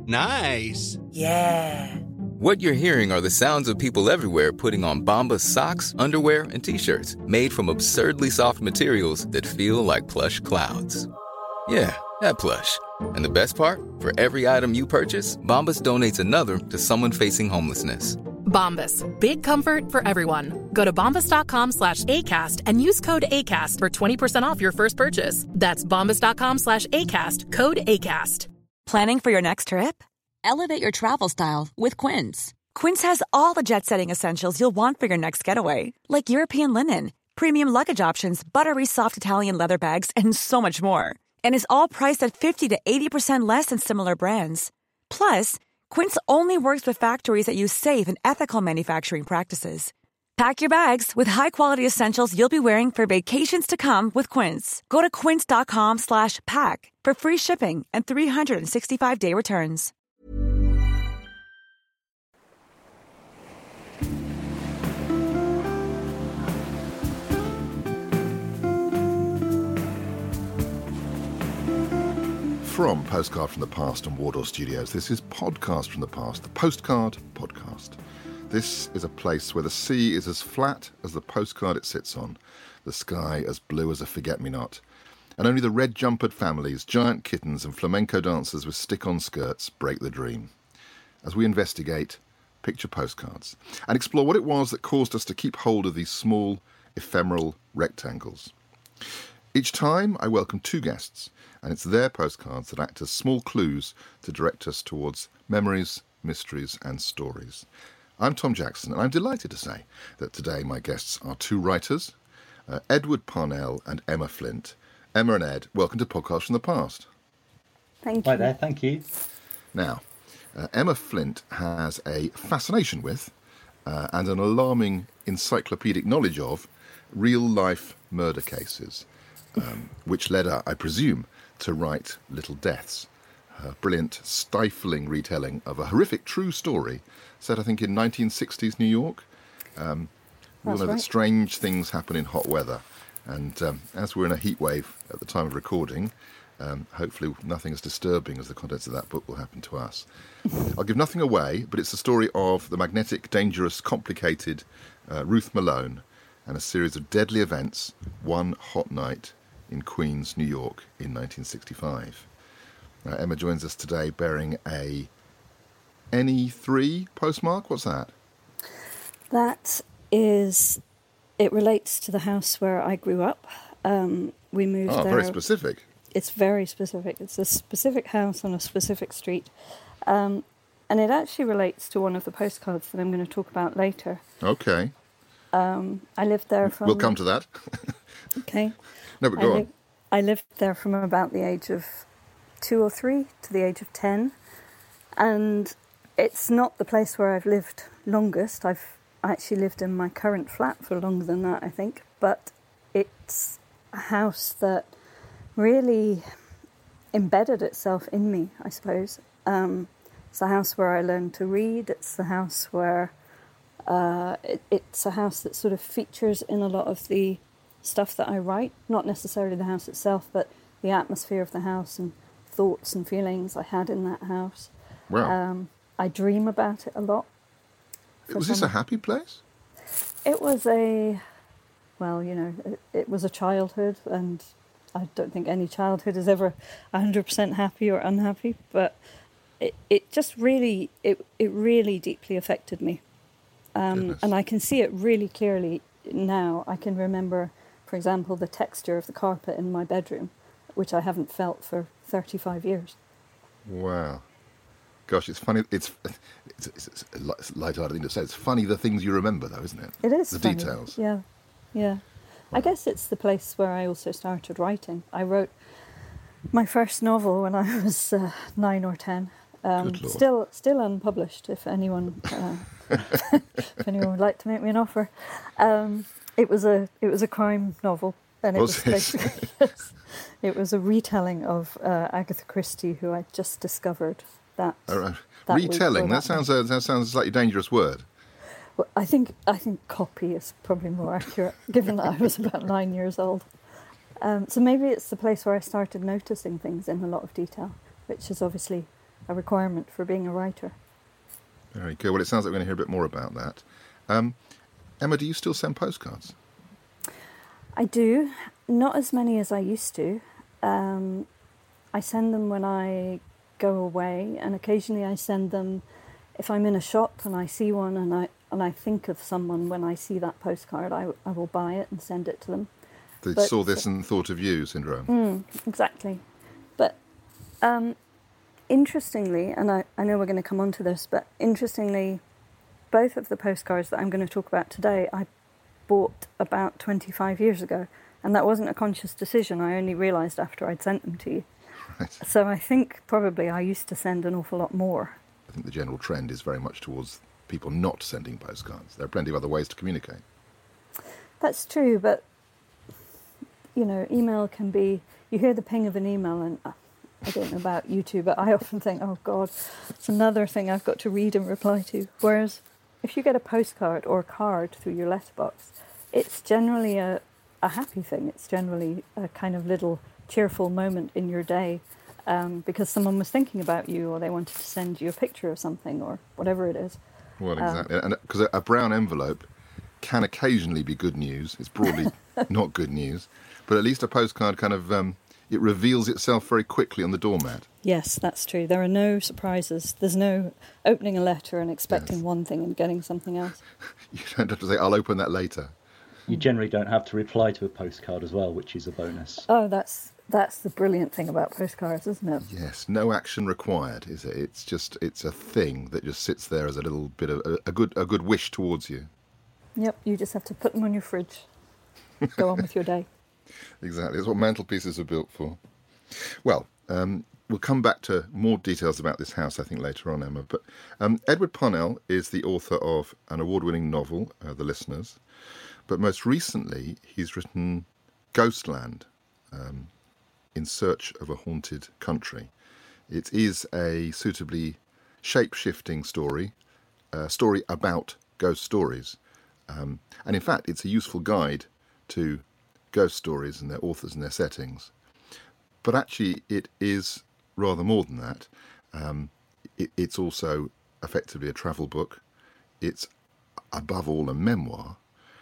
Nice. Yeah. What you're hearing are the sounds of people everywhere putting on Bombas socks, underwear, and T-shirts made from absurdly soft materials that feel like plush clouds. Yeah, that plush. And the best part? For every item you purchase, Bombas donates another to someone facing homelessness. Bombas. Big comfort for everyone. Go to bombas.com/ACAST and use code ACAST for 20% off your first purchase. That's bombas.com/ACAST. Code ACAST. Planning for your next trip? Elevate your travel style with Quince. Quince has all the jet-setting essentials you'll want for your next getaway, like European linen, premium luggage options, buttery soft Italian leather bags, and so much more. And is all priced at 50 to 80% less than similar brands. Plus, Quince only works with factories that use safe and ethical manufacturing practices. Pack your bags with high-quality essentials you'll be wearing for vacations to come with Quince. Go to quince.com/pack for free shipping and 365-day returns. From Postcard from the Past and Wardour Studios, this is Podcast from the Past, the Postcard Podcast. This is a place where the sea is as flat as the postcard it sits on, the sky as blue as a forget-me-not, and only the red-jumpered families, giant kittens and flamenco dancers with stick-on skirts break the dream. As we investigate, picture postcards, and explore what it was that caused us to keep hold of these small, ephemeral rectangles. Each time, I welcome two guests, and it's their postcards that act as small clues to direct us towards memories, mysteries and stories. I'm Tom Jackson, and I'm delighted to say that today my guests are two writers, Edward Parnell and Emma Flint. Emma and Ed, welcome to Podcast from the Past. Thank you. Hi there, thank you. Now, Emma Flint has a fascination with and an alarming encyclopedic knowledge of real-life murder cases, which led her, I presume, to write Little Deaths, her brilliant, stifling retelling of a horrific true story set, I think, in 1960s New York. We all know that strange things happen in hot weather, and as we're in a heat wave at the time of recording, hopefully nothing as disturbing as the contents of that book will happen to us. I'll give nothing away, but it's the story of the magnetic, dangerous, complicated Ruth Malone and a series of deadly events one hot night in Queens, New York in 1965. Emma joins us today bearing a NE3 postmark. What's that? That is, it relates to the house where I grew up. We moved there. Very specific. It's very specific. It's a specific house on a specific street. And it actually relates to one of the postcards that I'm going to talk about later. Okay. I lived there from... We'll come to that. Okay. No, but go on. I lived there from about the age of 2 or 3 to the age of 10. And it's not the place where I've lived longest. I've actually lived in my current flat for longer than that, I think. But it's a house that really embedded itself in me, I suppose. It's the house where I learned to read. It's the house where... it's a house that sort of features in a lot of the stuff that I write. Not necessarily the house itself, but the atmosphere of the house and thoughts and feelings I had in that house. Wow. I dream about it a lot. Was this a happy place? It was it was a childhood, and I don't think any childhood is ever 100% happy or unhappy, but it just really, it really deeply affected me. And I can see it really clearly now. I can remember, for example, the texture of the carpet in my bedroom, which I haven't felt for 35 years. Wow. Gosh, it's funny. It's a light-hearted thing to say. It's funny the things you remember, though, isn't it? It is the funny. Details. Yeah. Wow. I guess it's the place where I also started writing. I wrote my first novel when I was 9 or 10. Still unpublished. If anyone would like to make me an offer, it was a crime novel, and it it was a retelling of Agatha Christie, who I just discovered that. Retelling. That sounds a slightly dangerous word. Well, I think copy is probably more accurate, given that I was about 9 years old. So maybe it's the place where I started noticing things in a lot of detail, which is obviously a requirement for being a writer. Very good. Well, it sounds like we're going to hear a bit more about that. Emma, do you still send postcards? I do. Not as many as I used to. I send them when I go away, and occasionally I send them if I'm in a shop and I see one and I think of someone when I see that postcard. I will buy it and send it to them. They saw this and thought of you syndrome. Exactly. But interestingly, and I know we're going to come on to this, but interestingly, both of the postcards that I'm going to talk about today, I bought about 25 years ago. And that wasn't a conscious decision. I only realised after I'd sent them to you. Right. So I think probably I used to send an awful lot more. I think the general trend is very much towards people not sending postcards. There are plenty of other ways to communicate. That's true, but, you know, email can be... You hear the ping of an email and... I don't know about you two, but I often think, oh God, it's another thing I've got to read and reply to. Whereas if you get a postcard or a card through your letterbox, it's generally a happy thing. It's generally a kind of little cheerful moment in your day because someone was thinking about you or they wanted to send you a picture of something or whatever it is. Well, exactly. And because a brown envelope can occasionally be good news. It's broadly not good news. But at least a postcard kind of... it reveals itself very quickly on the doormat. Yes, that's true. There are no surprises. There's no opening a letter and expecting one thing and getting something else. You don't have to say, I'll open that later. You generally don't have to reply to a postcard as well, which is a bonus. Oh, that's the brilliant thing about postcards, isn't it? Yes, no action required, is it? It's a thing that just sits there as a little bit of a good wish towards you. Yep, you just have to put them on your fridge. Go on with your day. Exactly, that's what mantelpieces are built for. Well, we'll come back to more details about this house, I think, later on, Emma. But Edward Parnell is the author of an award-winning novel, The Listeners. But most recently, he's written Ghostland, In Search of a Haunted Country. It is a suitably shape-shifting story, a story about ghost stories. And in fact, it's a useful guide to ghost stories and their authors and their settings. But actually, it is rather more than that. It's also effectively a travel book. It's above all a memoir.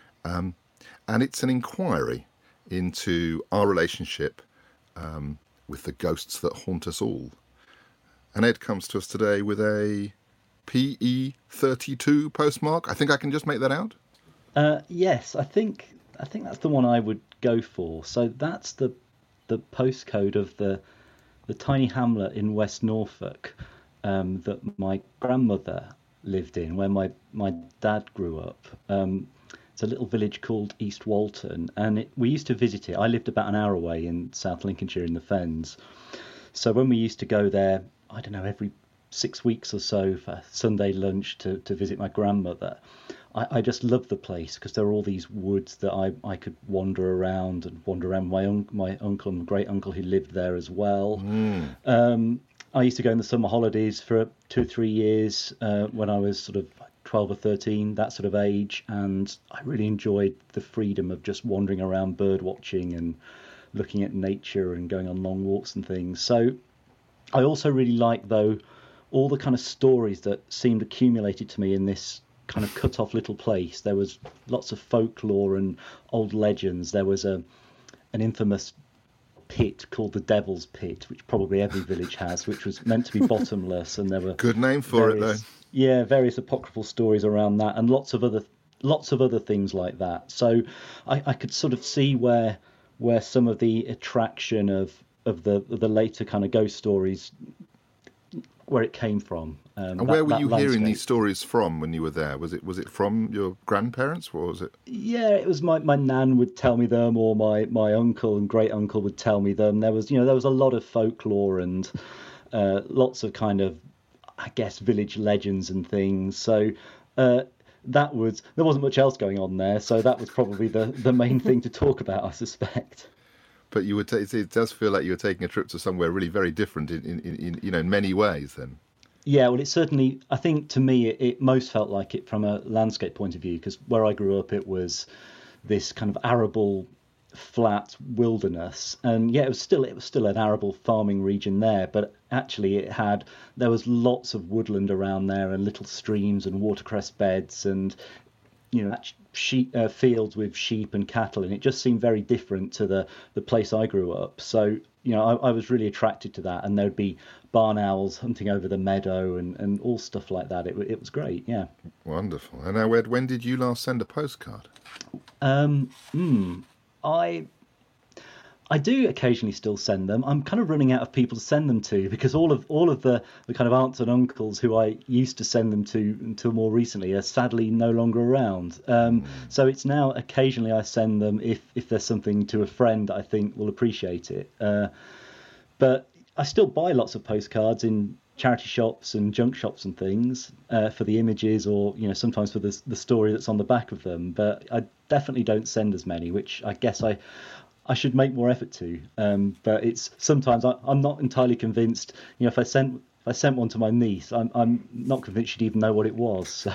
And it's an inquiry into our relationship with the ghosts that haunt us all. And Ed comes to us today with a PE 32 postmark. I think I can just make that out. Yes, I think that's the one I would go for. So that's the postcode of the tiny hamlet in West Norfolk that my grandmother lived in when my dad grew up. It's a little village called East Walton, and we used to visit it. I lived about an hour away in South Lincolnshire in the Fens. So when we used to go there, I don't know, every 6 weeks or so for Sunday lunch to visit my grandmother, I just loved the place because there were all these woods that I could wander around my uncle and great uncle who lived there as well. I used to go in the summer holidays for 2 or 3 years when I was sort of 12 or 13, that sort of age, and I really enjoyed the freedom of just wandering around bird watching and looking at nature and going on long walks and things. So I also really like, though, all the kind of stories that seemed accumulated to me in this kind of cut off little place. There was lots of folklore and old legends. There was an infamous pit called the Devil's Pit, which probably every village has, which was meant to be bottomless, and there were good name for it though. Yeah, various apocryphal stories around that, and lots of other things like that. So I could sort of see where some of the attraction of the later kind of ghost stories, where it came from. And where were you hearing these stories from when you were there? Was it from your grandparents, or was it? Yeah, it was my nan would tell me them, or my uncle and great uncle would tell me them. There was a lot of folklore and lots of kind of, I guess, village legends and things. So there wasn't much else going on there. So that was probably the main thing to talk about, I suspect. But you would it does feel like you were taking a trip to somewhere really very different in many ways then. Yeah, well, it certainly, I think to me, it most felt like it from a landscape point of view, because where I grew up, it was this kind of arable flat wilderness, and yeah, it was still an arable farming region there, but actually there was lots of woodland around there and little streams and watercress beds, and fields with sheep and cattle, and it just seemed very different to the place I grew up. So I was really attracted to that, and there'd be barn owls hunting over the meadow and all stuff like that. It was great, yeah. Wonderful. And now, Ed, when did you last send a postcard? I do occasionally still send them. I'm kind of running out of people to send them to, because all of the kind of aunts and uncles who I used to send them to until more recently are sadly no longer around. So it's now occasionally I send them if there's something to a friend that I think will appreciate it. But I still buy lots of postcards in charity shops and junk shops and things for the images, or sometimes for the story that's on the back of them. But I definitely don't send as many, which I guess I should make more effort to. But it's sometimes I'm not entirely convinced. If I sent one to my niece, I'm not convinced she'd even know what it was. So.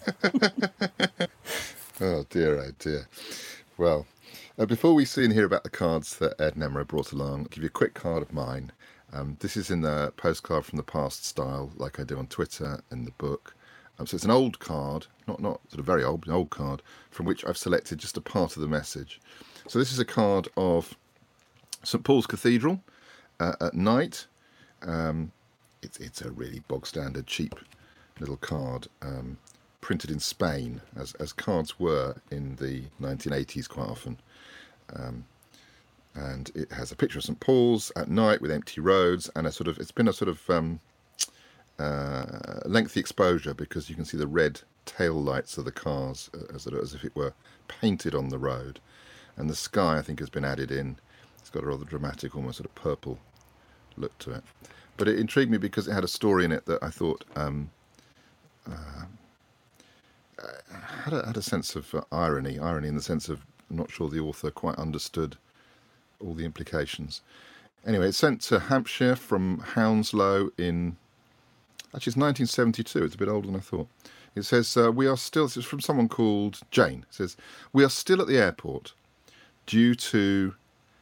Oh dear. Well, before we see and hear about the cards that Ed and Emma brought along, I'll give you a quick card of mine. This is in the postcard from the past style, like I do on Twitter in the book. So it's an old card, not sort of very old, an old card, from which I've selected just a part of the message. So this is a card of St Paul's Cathedral at night. It's a really bog standard, cheap little card, printed in Spain, as cards were in the 1980s quite often. And it has a picture of St Paul's at night with empty roads, and it's been a sort of lengthy exposure, because you can see the red tail lights of the cars as if it were painted on the road. And the sky, I think, has been added in. It's got a rather dramatic, almost sort of purple look to it. But it intrigued me because it had a story in it that I thought had a sense of irony in the sense of I'm not sure the author quite understood all the implications. Anyway, it's sent to Hampshire from Hounslow it's 1972. It's a bit older than I thought. It says, we are still, this is from someone called Jane. It says, we are still at the airport due to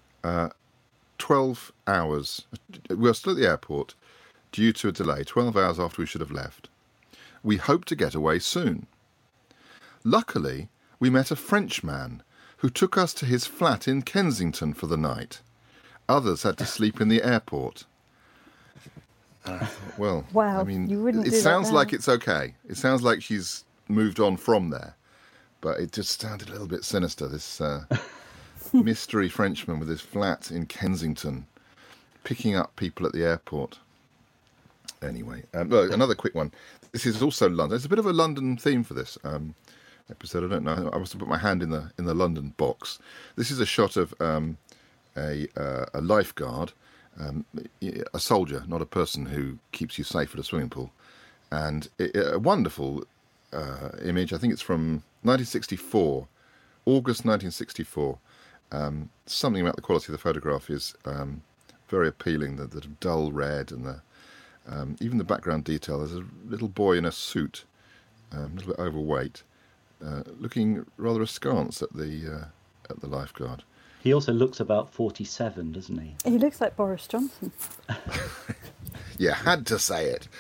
12 hours. We are still at the airport due to a delay, 12 hours after we should have left. We hope to get away soon. Luckily, we met a Frenchman who took us to his flat in Kensington for the night. Others had to sleep in the airport. And I thought, well, wow, I mean, you wouldn't it do sounds that like it's okay. It sounds like she's moved on from there. But it just sounded a little bit sinister, this mystery Frenchman with his flat in Kensington, picking up people at the airport. Anyway, look, another quick one. This is also London. It's a bit of a London theme for this episode. I don't know. I must have put my hand in the London box. This is a shot of a lifeguard, a soldier, not a person who keeps you safe at a swimming pool, and a wonderful image. I think it's from 1964, August 1964. Something about the quality of the photograph is very appealing. The dull red and even the background detail. There's a little boy in a suit, a little bit overweight, looking rather askance at the lifeguard. He also looks about 47, doesn't he? He looks like Boris Johnson. You had to say it.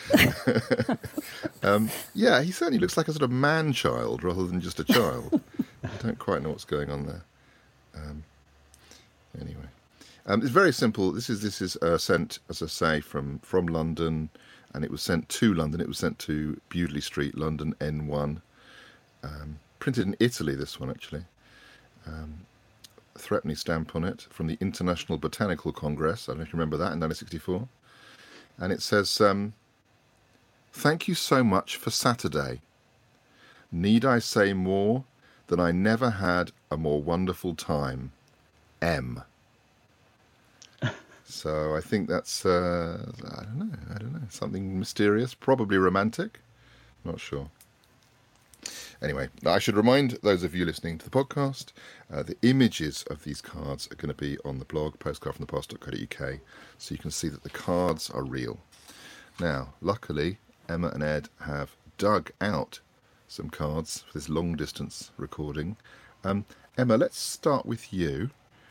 Yeah, he certainly looks like a sort of man-child rather than just a child. I don't quite know what's going on there. Anyway, it's very simple. This is sent, as I say, from London, and it was sent to London. It was sent to Bewdley Street, London, N1. Printed in Italy, this one, actually. Threepenny stamp on it from the International Botanical Congress. I don't know if you remember that, in 1964. And it says, thank you so much for Saturday. Need I say more than I never had a more wonderful time? M. So I think that's, I don't know, something mysterious, probably romantic. Not sure. Anyway, I should remind those of you listening to the podcast, the images of these cards are going to be on the blog, postcardfromthepast.co.uk, so you can see that the cards are real. Now, luckily, Emma and Ed have dug out some cards for this long-distance recording. Emma, let's start with you.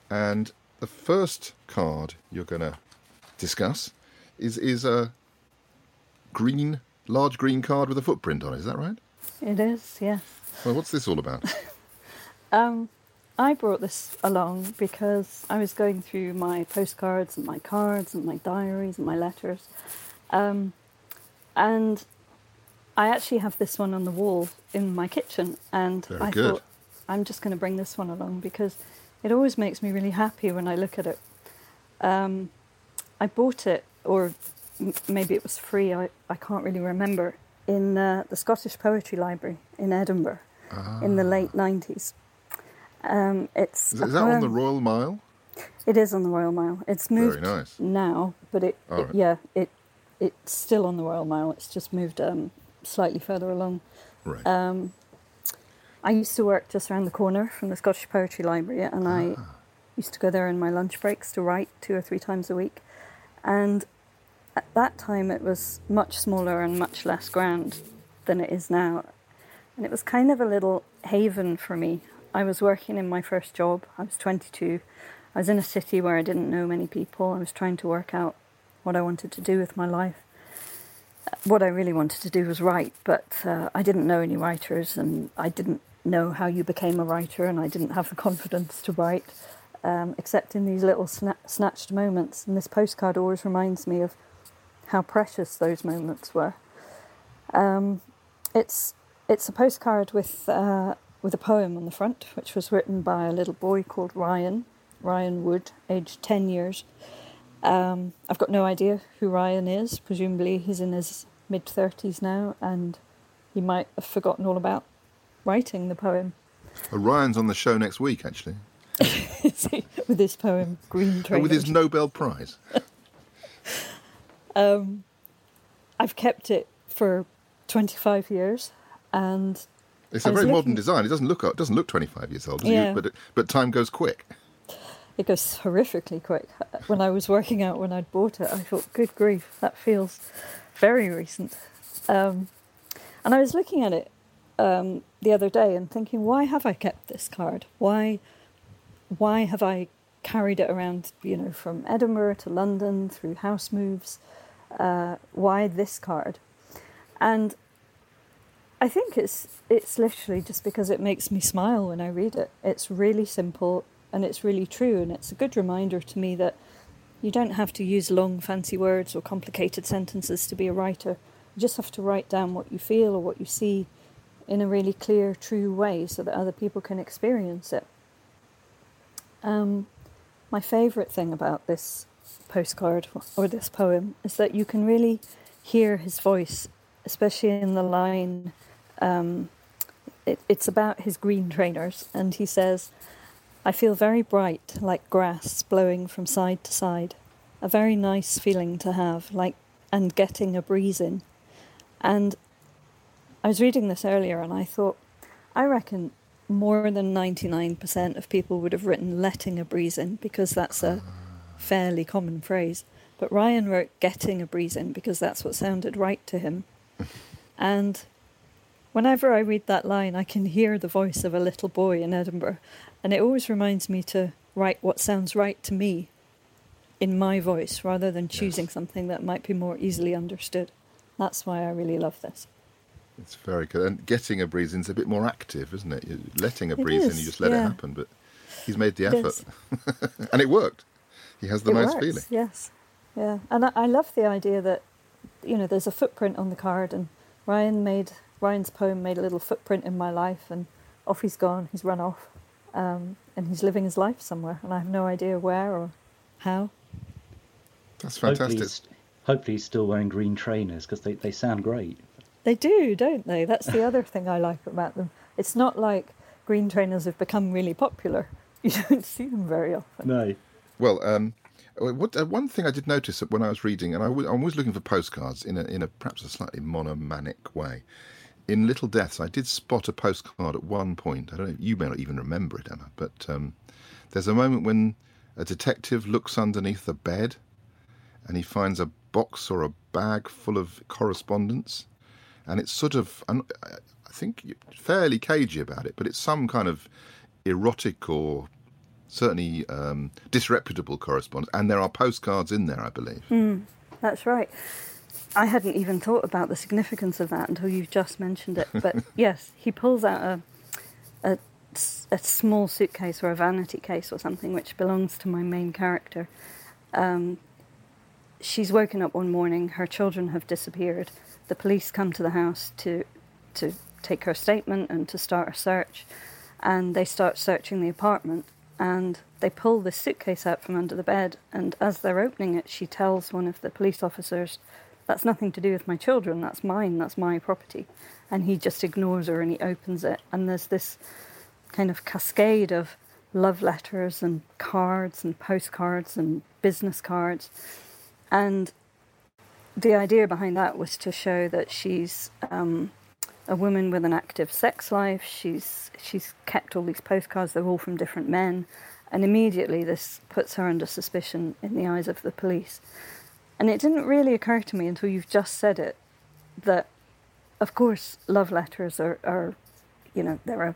And the first card you're going to discuss is a large green card with a footprint on it. Is that right? It is, yes. Well, what's this all about? I brought this along because I was going through my postcards and my cards and my diaries and my letters. And I actually have this one on the wall in my kitchen. And I thought, I'm just going to bring this one along because it always makes me really happy when I look at it. I bought it, or maybe it was free, I can't really remember, in the Scottish Poetry Library in Edinburgh in the late 90s. Is that on the Royal Mile? It is on the Royal Mile. It's moved now, but it's still on the Royal Mile. It's just moved slightly further along. Right. I used to work just around the corner from the Scottish Poetry Library, and I used to go there in my lunch breaks to write 2 or 3 times a week. And at that time, it was much smaller and much less grand than it is now. And it was kind of a little haven for me. I was working in my first job. I was 22. I was in a city where I didn't know many people. I was trying to work out what I wanted to do with my life. What I really wanted to do was write, but I didn't know any writers, and I didn't know how you became a writer, and I didn't have the confidence to write, except in these little snatched moments. And this postcard always reminds me of how precious those moments were. It's a postcard with a poem on the front, which was written by a little boy called Ryan Wood, aged 10 years. I've got no idea who Ryan is. Presumably he's in his mid-30s now, and he might have forgotten all about writing the poem. Ryan's on the show next week, actually. With his poem, Green Trainers. With his Nobel Prize. I've kept it for 25 years, and it's a very modern design. It doesn't look 25 years old, does it? But time goes quick. It goes horrifically quick. When I was working out when I'd bought it, I thought, good grief, that feels very recent. And I was looking at it the other day and thinking, why have I kept this card? Why have I carried it around, from Edinburgh to London through house moves? Why this card? And I think it's literally just because it makes me smile when I read it. It's really simple and it's really true, and it's a good reminder to me that you don't have to use long fancy words or complicated sentences to be a writer. You just have to write down what you feel or what you see in a really clear, true way so that other people can experience it. My favourite thing about this postcard or this poem is that you can really hear his voice, especially in the line, it's about his green trainers, and he says, "I feel very bright, like grass blowing from side to side. A very nice feeling to have, and getting a breeze in." And I was reading this earlier and I thought, I reckon more than 99% of people would have written letting a breeze in, because that's a fairly common phrase. But Ryan wrote getting a breeze in because that's what sounded right to him. And whenever I read that line, I can hear the voice of a little boy in Edinburgh. And it always reminds me to write what sounds right to me in my voice, rather than choosing something that might be more easily understood. That's why I really love this. It's very good. And getting a breeze in is a bit more active, isn't it? You're letting a breeze in, you just let it happen. But he's made the effort. And it worked. He has the nice feeling. Yes. Yeah. And I love the idea that, there's a footprint on the card, and Ryan's poem made a little footprint in my life, and off he's gone, he's run off, and he's living his life somewhere, and I have no idea where or how. That's fantastic. Hopefully he's still wearing green trainers, because they sound great. They do, don't they? That's the other thing I like about them. It's not like green trainers have become really popular. You don't see them very often. No. Well, one thing I did notice when I was reading, and I'm always looking for postcards in a perhaps a slightly monomanic way. In Little Deaths, I did spot a postcard at one point. I don't know, you may not even remember it, Emma, but there's a moment when a detective looks underneath the bed and he finds a box or a bag full of correspondence. And it's sort of, I think, fairly cagey about it, but it's some kind of erotic or certainly disreputable correspondence. And there are postcards in there, I believe. That's right. I hadn't even thought about the significance of that until you've just mentioned it. But yes, he pulls out a small suitcase or a vanity case or something which belongs to my main character. She's woken up one morning, her children have disappeared. The police come to the house to take her statement and to start a search. And they start searching the apartment, and they pull this suitcase out from under the bed, and as they're opening it, she tells one of the police officers, "That's nothing to do with my children, that's mine, that's my property." And he just ignores her and he opens it, and there's this kind of cascade of love letters and cards and postcards and business cards. And the idea behind that was to show that she's a woman with an active sex life. She's kept all these postcards, they're all from different men, and immediately this puts her under suspicion in the eyes of the police. And it didn't really occur to me until you've just said it that, of course, love letters are you know, they're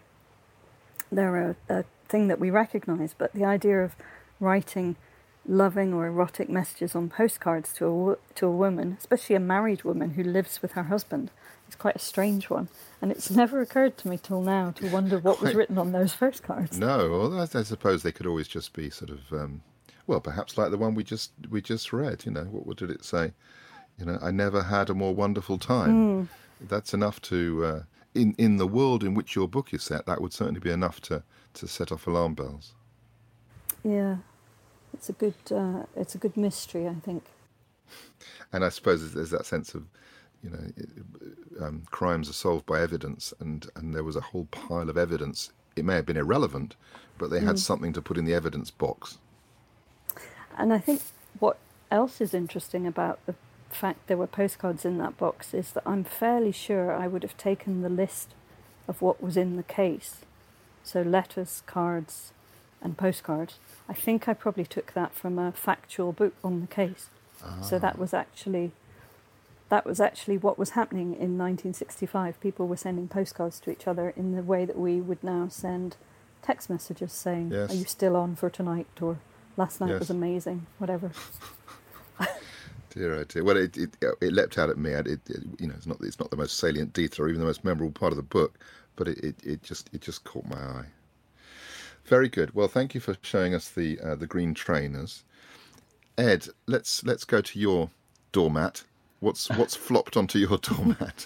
a thing that we recognise, but the idea of writing loving or erotic messages on postcards to a woman, especially a married woman who lives with her husband, is quite a strange one. And it's never occurred to me till now to wonder what was written on those postcards. No, well, I suppose they could always just be sort of, well, perhaps like the one we just read. You know, what did it say? You know, I never had a more wonderful time. That's enough to, in the world in which your book is set, that would certainly be enough to set off alarm bells. Yeah. It's a good mystery, I think. And I suppose there's that sense of, you know, crimes are solved by evidence, and there was a whole pile of evidence. It may have been irrelevant, but they had something to put in the evidence box. And I think what else is interesting about the fact there were postcards in that box is that I'm fairly sure I would have taken the list of what was in the case. So letters, cards, and postcards. I think I probably took that from a factual book on the case. So that was actually what was happening in 1965. People were sending postcards to each other in the way that we would now send text messages saying, "Are you still on for tonight?" or "Last night was amazing," whatever. Dear, oh dear. Well, it leapt out at me. You know, it's not the most salient detail or even the most memorable part of the book, but it just caught my eye. Very good. Well, thank you for showing us the green trainers. Ed, let's go to your doormat. What's flopped onto your doormat?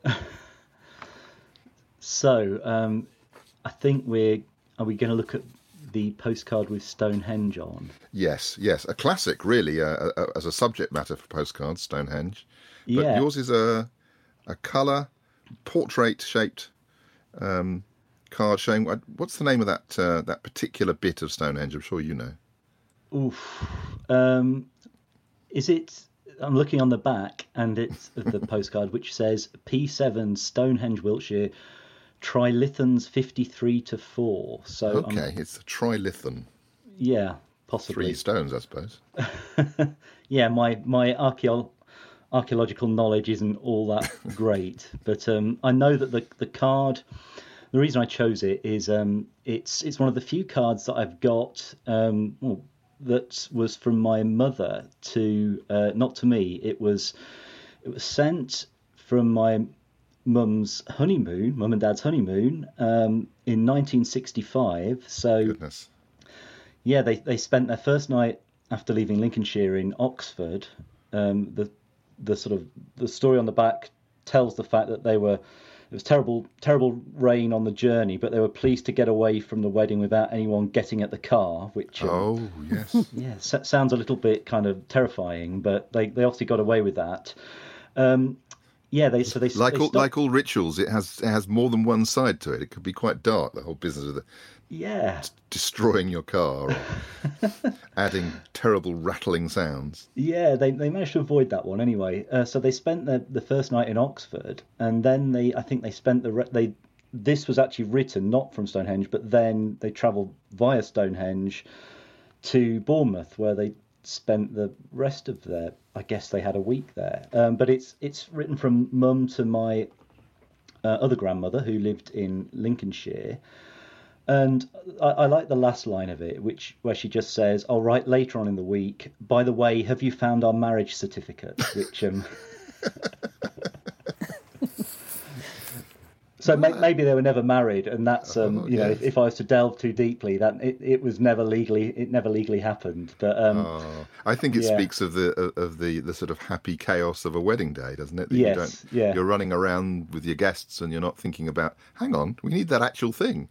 So, I think are we going to look at the postcard with Stonehenge on? Yes, a classic, really, as a subject matter for postcards, Stonehenge. But yours is a colour portrait-shaped card showing. What's the name of that particular bit of Stonehenge? I'm sure you know. Oof. Is it? I'm looking on the back, and it's the postcard which says P7 Stonehenge, Wiltshire, Trilithons 53-4. So okay, it's a trilithon. Yeah, possibly 3 stones, I suppose. Yeah, my archaeological knowledge isn't all that great, but I know that the card. The reason I chose it is it's one of the few cards that I've got that was from my mother to not to me. It was sent from my mum and dad's honeymoon in 1965. So goodness. Yeah, they spent their first night after leaving Lincolnshire in Oxford. The story on the back tells the fact that it was terrible rain on the journey, but they were pleased to get away from the wedding without anyone getting at the car, which yes. Yeah, sounds a little bit kind of terrifying, but they obviously got away with that. Like all rituals, it has more than one side to it. It could be quite dark, the whole business of destroying your car or adding terrible rattling sounds. Yeah, they managed to avoid that one anyway. So they spent the first night in Oxford, and then I think they spent this was actually written not from Stonehenge, but then they travelled via Stonehenge to Bournemouth, where they spent the rest of I guess they had a week there. But it's written from mum to my other grandmother who lived in Lincolnshire. And I like the last line of it, where she just says, "I'll write later on in the week. By the way, have you found our marriage certificate?" Which so maybe they were never married, and that's yes. if I was to delve too deeply, that it never legally happened. But I think it speaks of the sort of happy chaos of a wedding day, doesn't it? That you're running around with your guests and you're not thinking about, hang on, we need that actual thing.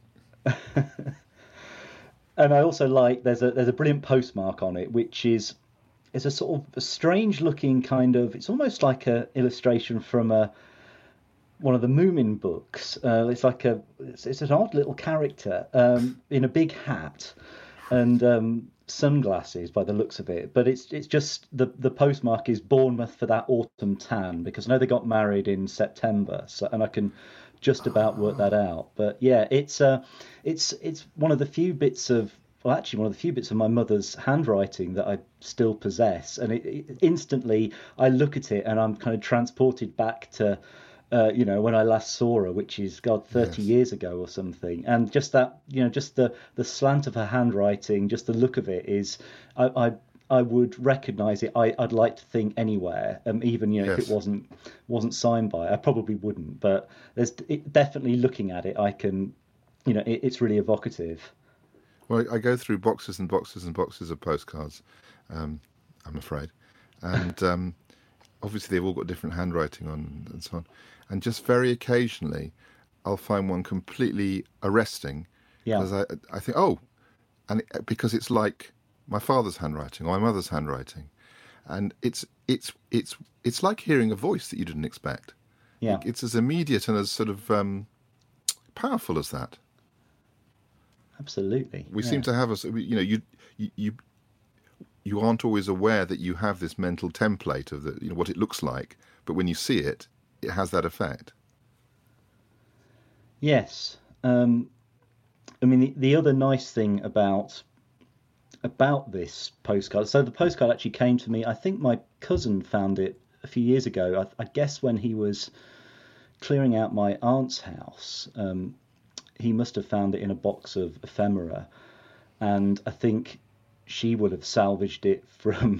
And I also like there's a brilliant postmark on it, which is a sort of a strange looking kind of, it's almost like a illustration from one of the Moomin books. It's an odd little character in a big hat and sunglasses by the looks of it. But it's just the postmark is Bournemouth for that autumn tan, because I know they got married in September, and I can just about work that out. But yeah, it's one of the few bits of my mother's handwriting that I still possess, and it instantly I look at it and I'm kind of transported back to when I last saw her, which is 30 years ago or something. And just that, just the slant of her handwriting, just the look of it is, I would recognise it. I'd like to think anywhere, even if it wasn't signed by. I probably wouldn't, but definitely looking at it, I can, it's really evocative. Well, I go through boxes and boxes and boxes of postcards, I'm afraid, and obviously they've all got different handwriting on and so on. And just very occasionally, I'll find one completely arresting. Yeah. Because I think, because it's like my father's handwriting or my mother's handwriting, and it's like hearing a voice that you didn't expect. Yeah. It's as immediate and as sort of powerful as that. Absolutely. We seem to have you aren't always aware that you have this mental template of what it looks like, but when you see it, it has that effect. Yes. The other nice thing about this postcard, so the postcard actually came to me, I think my cousin found it a few years ago, I guess when he was clearing out my aunt's house. He must have found it in a box of ephemera, and I think she would have salvaged it from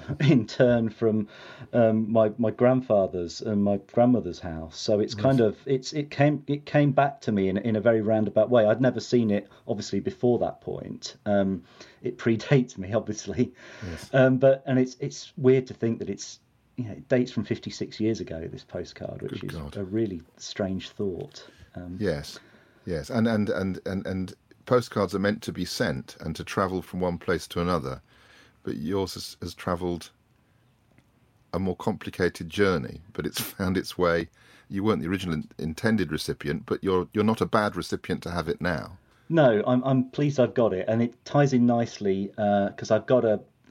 my grandfather's and my grandmother's house. So it's kind of it came back to me in a very roundabout way. I'd never seen it obviously before that point. It predates me obviously, yes. But it's weird to think that it dates from 56 years ago. This postcard, which is a really strange thought. Yes, and postcards are meant to be sent and to travel from one place to another, but yours has travelled a more complicated journey, but it's found its way. You weren't the original intended recipient, but you're not a bad recipient to have it now. No, I'm pleased I've got it, and it ties in nicely because I've got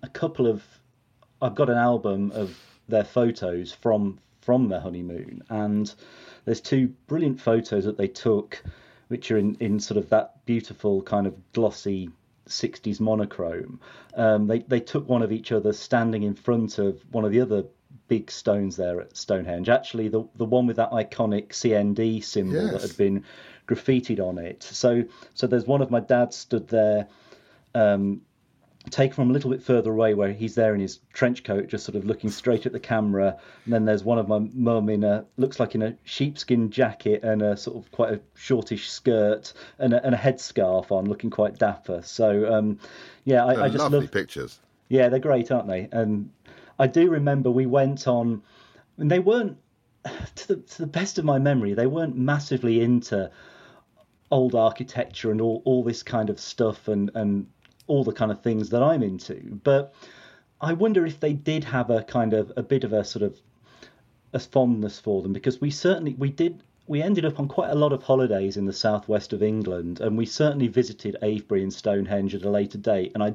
I've got an album of their photos from their honeymoon, and there's two brilliant photos that they took, which are in sort of that beautiful kind of glossy 60s monochrome. They took one of each other standing in front of one of the other big stones there at Stonehenge. Actually, the one with that iconic CND symbol that had been graffitied on it. So there's one of my dad stood there, taken from a little bit further away, where he's there in his trench coat, just sort of looking straight at the camera. And then there's one of my mum looks like in a sheepskin jacket and a sort of quite a shortish skirt and a headscarf on, looking quite dapper. So I just love pictures. Yeah, they're great, aren't they? And I do remember we went on, and they weren't, to the best of my memory, they weren't massively into old architecture and all this kind of stuff and all the kind of things that I'm into. But I wonder if they did have a bit of a sort of a fondness for them, because we ended up on quite a lot of holidays in the southwest of England, and we certainly visited Avebury and Stonehenge at a later date. And I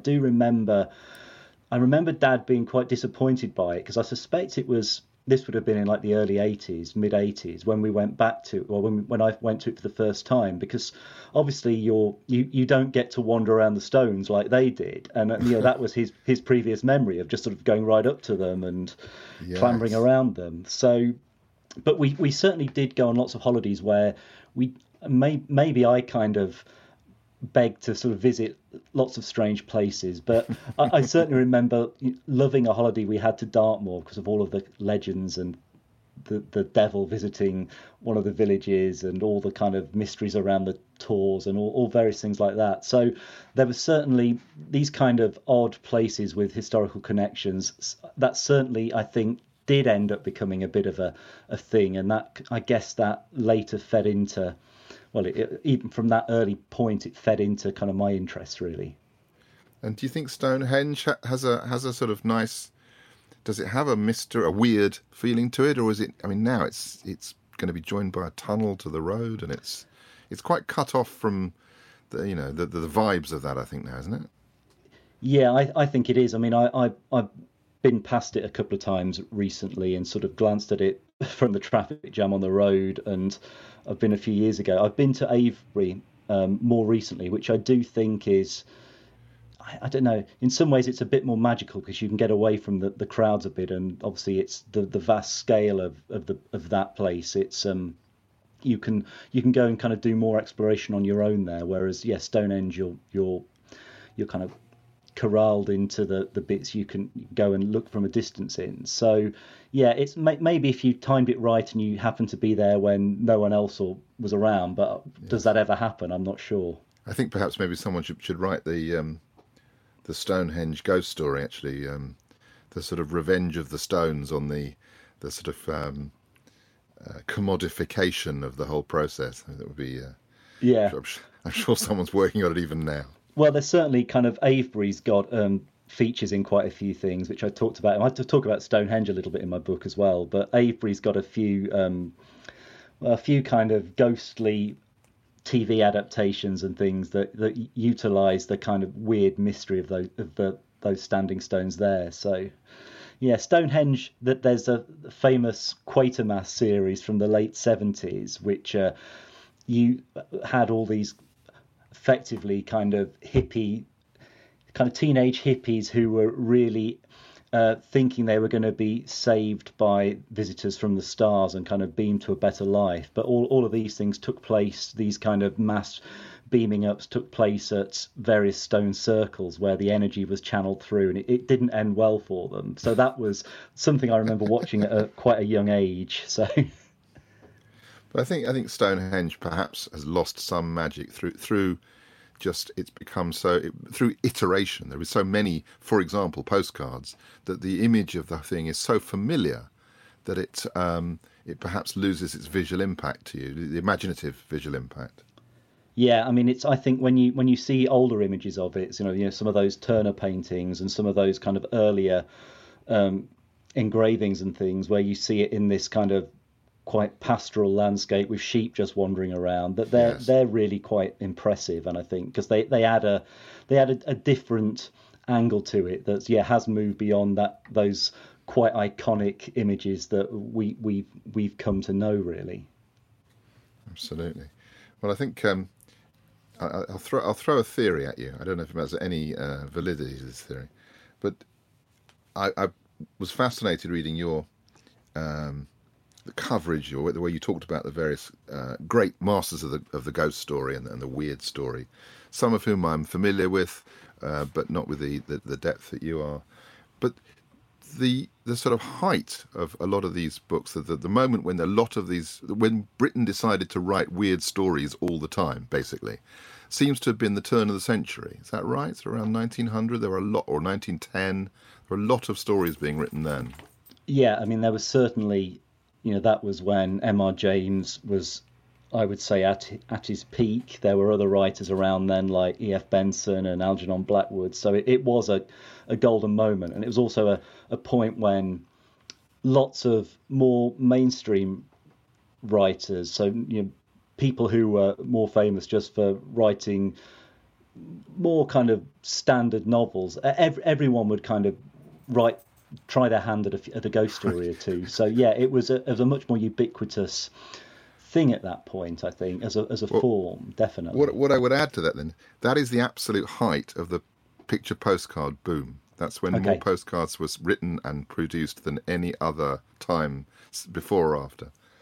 remember Dad being quite disappointed by it, because I suspect this would have been in like the early 80s, mid 80s, when we went back to, or when I went to it for the first time, because obviously you don't get to wander around the stones like they did, and that was his previous memory of just sort of going right up to them and clambering around them. So, but we certainly did go on lots of holidays where maybe I kind of begged to sort of visit lots of strange places. But I certainly remember loving a holiday we had to Dartmoor because of all of the legends and the devil visiting one of the villages and all the kind of mysteries around the tours and all various things like that. So there were certainly these kind of odd places with historical connections that certainly, I think, did end up becoming a bit of a thing. And that, I guess, that later fed into, well, even from that early point, it fed into kind of my interest, really. And do you think Stonehenge has a sort of nice... Does it have a weird feeling to it, or is it? I mean, now it's going to be joined by a tunnel to the road, and it's quite cut off from the vibes of that, I think, now, isn't it? Yeah, I think it is. I mean, I've been past it a couple of times recently and sort of glanced at it from the traffic jam on the road, and I've been a few years ago. I've been to Avebury more recently, which I do think is, I don't know, in some ways it's a bit more magical because you can get away from the crowds a bit, and obviously it's the vast scale of that place. It's you can go and kind of do more exploration on your own there, whereas Stonehenge you're kind of corralled into the bits you can go and look from a distance in. So it's maybe if you timed it right and you happen to be there when no one else was around, but does that ever happen? I'm not sure. I think perhaps maybe someone should write the Stonehenge ghost story, actually, the sort of revenge of the stones on the sort of commodification of the whole process. That would be I'm sure someone's working on it even now. Well, there's certainly kind of Avebury's got features in quite a few things, which I talked about. I had to talk about Stonehenge a little bit in my book as well, but Avebury's got a few kind of ghostly TV adaptations and things that utilise the kind of weird mystery of those standing stones there. So, Stonehenge. That there's a famous Quatermass series from the late 70s, which you had all these effectively kind of teenage hippies who were really thinking they were going to be saved by visitors from the stars and kind of beamed to a better life. But all of these things took place, these kind of mass beaming ups took place at various stone circles where the energy was channeled through, and it didn't end well for them. So that was something I remember watching at quite a young age. So, but I think Stonehenge perhaps has lost some magic through just it's become through iteration. There is so many, for example, postcards, that the image of the thing is so familiar that it perhaps loses its visual impact to you, the imaginative visual impact. Yeah, I mean, I think when you see older images of it, some of those Turner paintings and some of those kind of earlier engravings and things where you see it in this kind of quite pastoral landscape with sheep just wandering around, that they're really quite impressive. And I think because they add a different angle to it that has moved beyond those quite iconic images that we've come to know, really. Absolutely. Well, I think I'll throw a theory at you. I don't know if it has any validity to this theory, but I was fascinated reading your the coverage, or the way you talked about the various great masters of the ghost story and the weird story, some of whom I'm familiar with, but not with the depth that you are. But the sort of height of a lot of these books, the moment when when Britain decided to write weird stories all the time, basically, seems to have been the turn of the century. Is that right? So around 1900, there were a lot, or 1910, there were a lot of stories being written then. Yeah, I mean, there was certainly, that was when M.R. James was, I would say, at his peak. There were other writers around then like E.F. Benson and Algernon Blackwood. So it was a golden moment. And it was also a point when lots of more mainstream writers, so people who were more famous just for writing more kind of standard novels, everyone would kind of try their hand at a ghost story or two. So it was a much more ubiquitous thing at that point, I think, as a form, definitely. What I would add to that then, that is the absolute height of the picture postcard boom. That's when more postcards was written and produced than any other time before or after.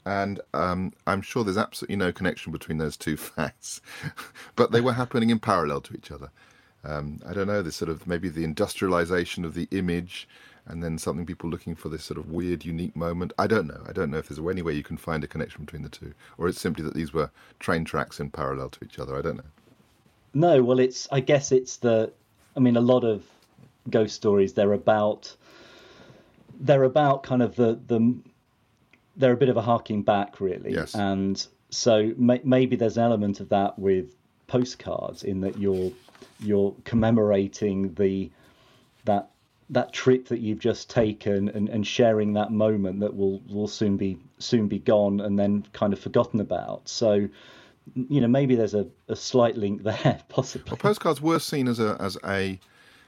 And I'm sure there's absolutely no connection between those two facts, but they were happening in parallel to each other. I don't know, this sort of maybe the industrialization of the image, and then something people looking for this sort of weird, unique moment. I don't know. I don't know if there's any way you can find a connection between the two, or it's simply that these were train tracks in parallel to each other. I don't know. No, well, I guess it's a lot of ghost stories, they're about kind of they're a bit of a harking back, really. Yes. And so maybe there's an element of that with postcards, in that you're commemorating that trip that you've just taken, and sharing that moment that will soon be gone and then kind of forgotten about. So, maybe there's a slight link there, possibly. Well, postcards were seen as a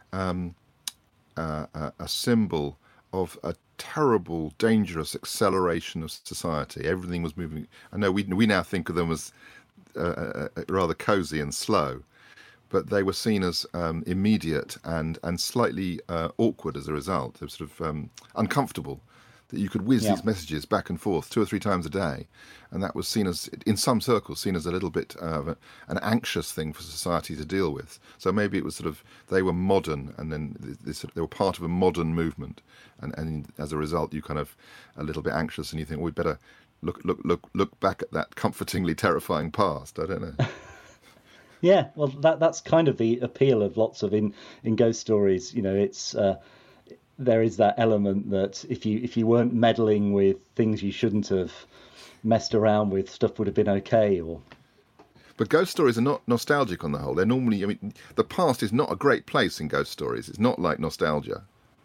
symbol of a terrible, dangerous acceleration of society. Everything was moving. I know we now think of them as rather cosy and slow, but they were seen as immediate and slightly awkward as a result. They were sort of uncomfortable, that you could whiz these messages back and forth 2 or 3 times a day, and that was seen as, in some circles, seen as a little bit of an anxious thing for society to deal with. So maybe it was sort of, they were modern, and then they were part of a modern movement, and as a result you kind of a little bit anxious, and you think, well, we better look back at that comfortingly terrifying past. I don't know. Yeah, well, that's kind of the appeal of lots of in ghost stories. It's there is that element that if you weren't meddling with things you shouldn't have messed around with, stuff would have been okay. But ghost stories are not nostalgic on the whole. They're normally, the past is not a great place in ghost stories. It's not like nostalgia.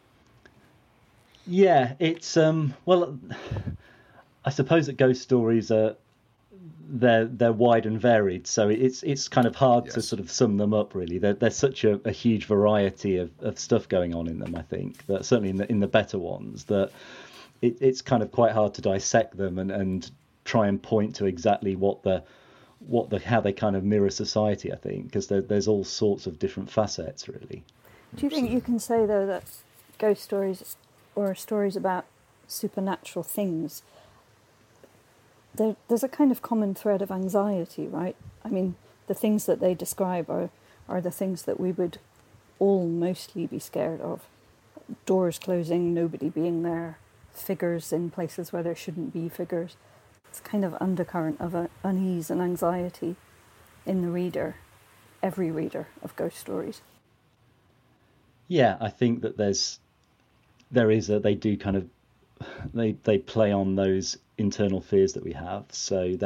Yeah, it's well, I suppose that ghost stories are they're wide and varied, so it's kind of hard to sort of sum them up, really. There's such a huge variety of stuff going on in them, I think, that certainly in the better ones, that it's kind of quite hard to dissect them and try and point to exactly how they kind of mirror society, I think, because there's all sorts of different facets, really. Do you think you can say, though, that ghost stories or stories about supernatural things, there's a kind of common thread of anxiety, right? I mean, the things that they describe are the things that we would all mostly be scared of. Doors closing, nobody being there, figures in places where there shouldn't be figures. It's kind of undercurrent of unease and anxiety in the reader, every reader of ghost stories. Yeah, I think that they do kind of, they play on those internal fears that we have. So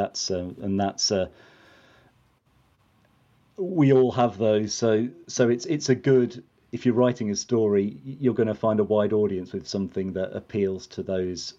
we all have those. So it's a good, if you're writing a story, you're going to find a wide audience with something that appeals to those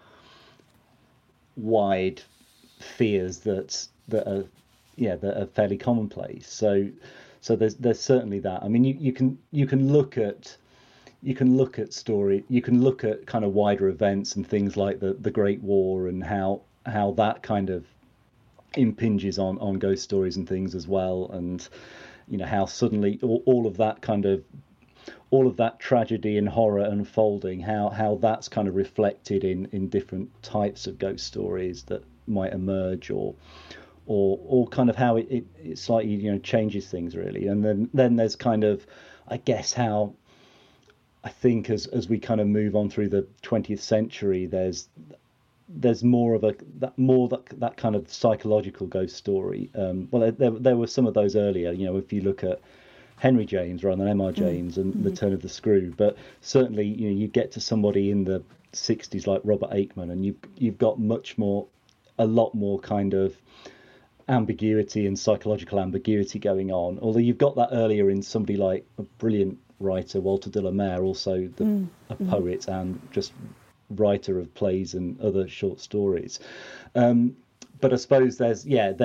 wide fears that are fairly commonplace. So there's certainly that. I mean, you can look at story, you can look at kind of wider events and things like the Great War, and how that kind of impinges on ghost stories and things as well, and how suddenly all of that tragedy and horror unfolding, how that's kind of reflected in different types of ghost stories that might emerge, or kind of how it slightly changes things, really. And then there's kind of, I guess, how I think as we kind of move on through the 20th century, there's more of that kind of psychological ghost story. Well, there were some of those earlier. If you look at Henry James rather than M.R. James and The Turn of the Screw, but certainly you get to somebody in the 60s like Robert Aikman, and you've got a lot more kind of ambiguity and psychological ambiguity going on. Although you've got that earlier in somebody like a brilliant writer, Walter de la Mare, also a poet and just writer of plays and other short stories. But I suppose there's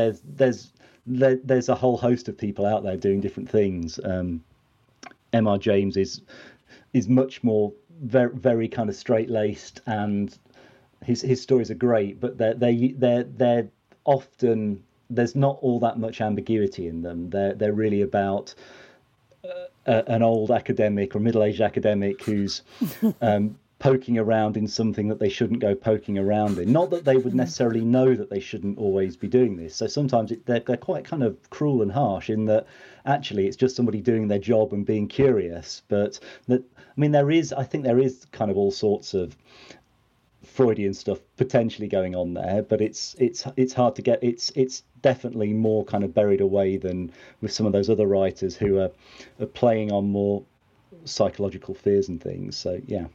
a whole host of people out there doing different things. M.R. James is much more very, very kind of straight-laced, and his stories are great, but they're often, there's not all that much ambiguity in them. They're really about an old academic or middle-aged academic who's poking around in something that they shouldn't go poking around in. Not that they would necessarily know that they shouldn't always be doing this. So sometimes they're quite kind of cruel and harsh in that actually it's just somebody doing their job and being curious. But I think there is kind of all sorts of Freudian stuff potentially going on there, but it's hard to get. It's definitely more kind of buried away than with some of those other writers who are playing on more psychological fears and things. So yeah.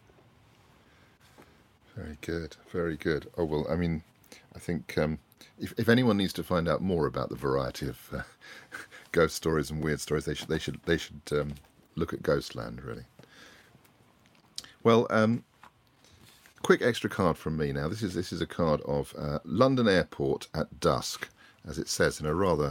Very good, very good. Oh well, I mean, I think if anyone needs to find out more about the variety of ghost stories and weird stories, they should look at Ghostland, really. Well, quick extra card from me now. This is a card of London Airport at dusk, as it says in a rather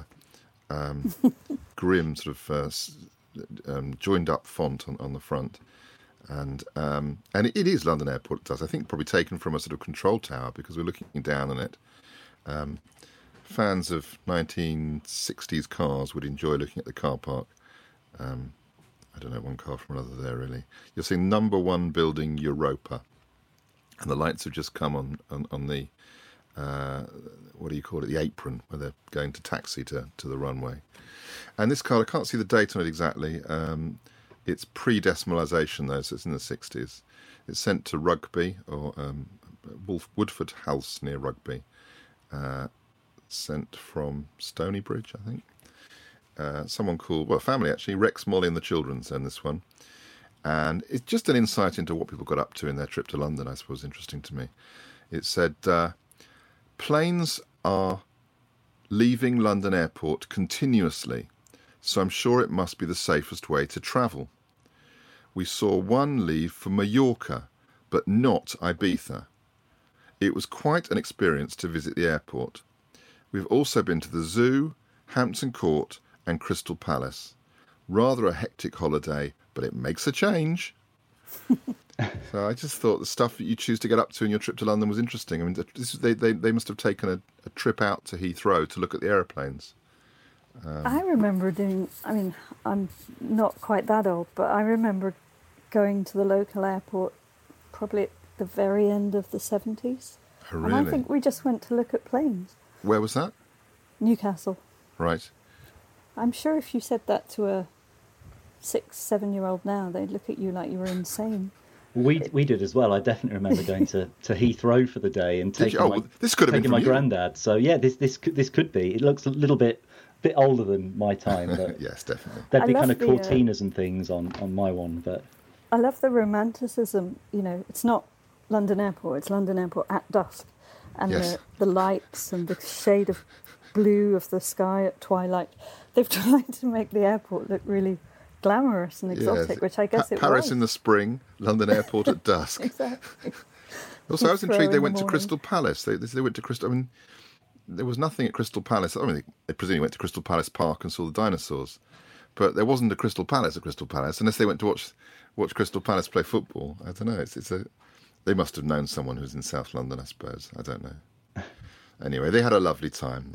grim sort of joined up font on the front. And it is London Airport at dusk. I think probably taken from a sort of control tower because we're looking down on it. Fans of 1960s cars would enjoy looking at the car park. I don't know, one car from another there, really. You're seeing number 1 building Europa. And the lights have just come on the, what do you call it, the apron, where they're going to taxi to the runway. And this card, I can't see the date on it exactly. It's pre-decimalisation, though, so it's in the 60s. It's sent to Rugby, or Woodford House near Rugby. Sent from Stonybridge, I think. Someone called, family actually, Rex, Molly and the children send this one. And it's just an insight into what people got up to in their trip to London, I suppose, interesting to me. It said, planes are leaving London Airport continuously, so I'm sure it must be the safest way to travel. We saw one leave for Mallorca, but not Ibiza. It was quite an experience to visit the airport. We've also been to the zoo, Hampton Court and Crystal Palace. Rather a hectic holiday, but it makes a change. So I just thought the stuff that you choose to get up to in your trip to London was interesting. I mean, they must have taken a trip out to Heathrow to look at the aeroplanes. I remember I'm not quite that old, but I remember going to the local airport probably at the very end of the 70s. Oh, really? And I think we just went to look at planes. Where was that? Newcastle. Right. I'm sure if you said that to a 6-7-year-old now, they'd look at you like you were insane. We did as well. I definitely remember going to Heathrow for the day and taking my granddad. So yeah, this could be. It looks a little bit older than my time, but yes, definitely. There'd be kind of cortinas and things on my one, but I love the romanticism. You know, it's not London Airport; it's London Airport at dusk, and yes. the lights and the shade of blue of the sky at twilight. They've tried to make the airport look really glamorous and exotic, yes. Which I guess it Paris was. in the spring, London Airport at dusk. Exactly. Also, I was intrigued they went to Crystal Palace. They went to Crystal. I mean, there was nothing at Crystal Palace. I mean, they presumably went to Crystal Palace Park and saw the dinosaurs, but there wasn't a Crystal Palace at Crystal Palace unless they went to watch Crystal Palace play football. I don't know. They must have known someone who's in South London, I suppose. I don't know. Anyway, they had a lovely time.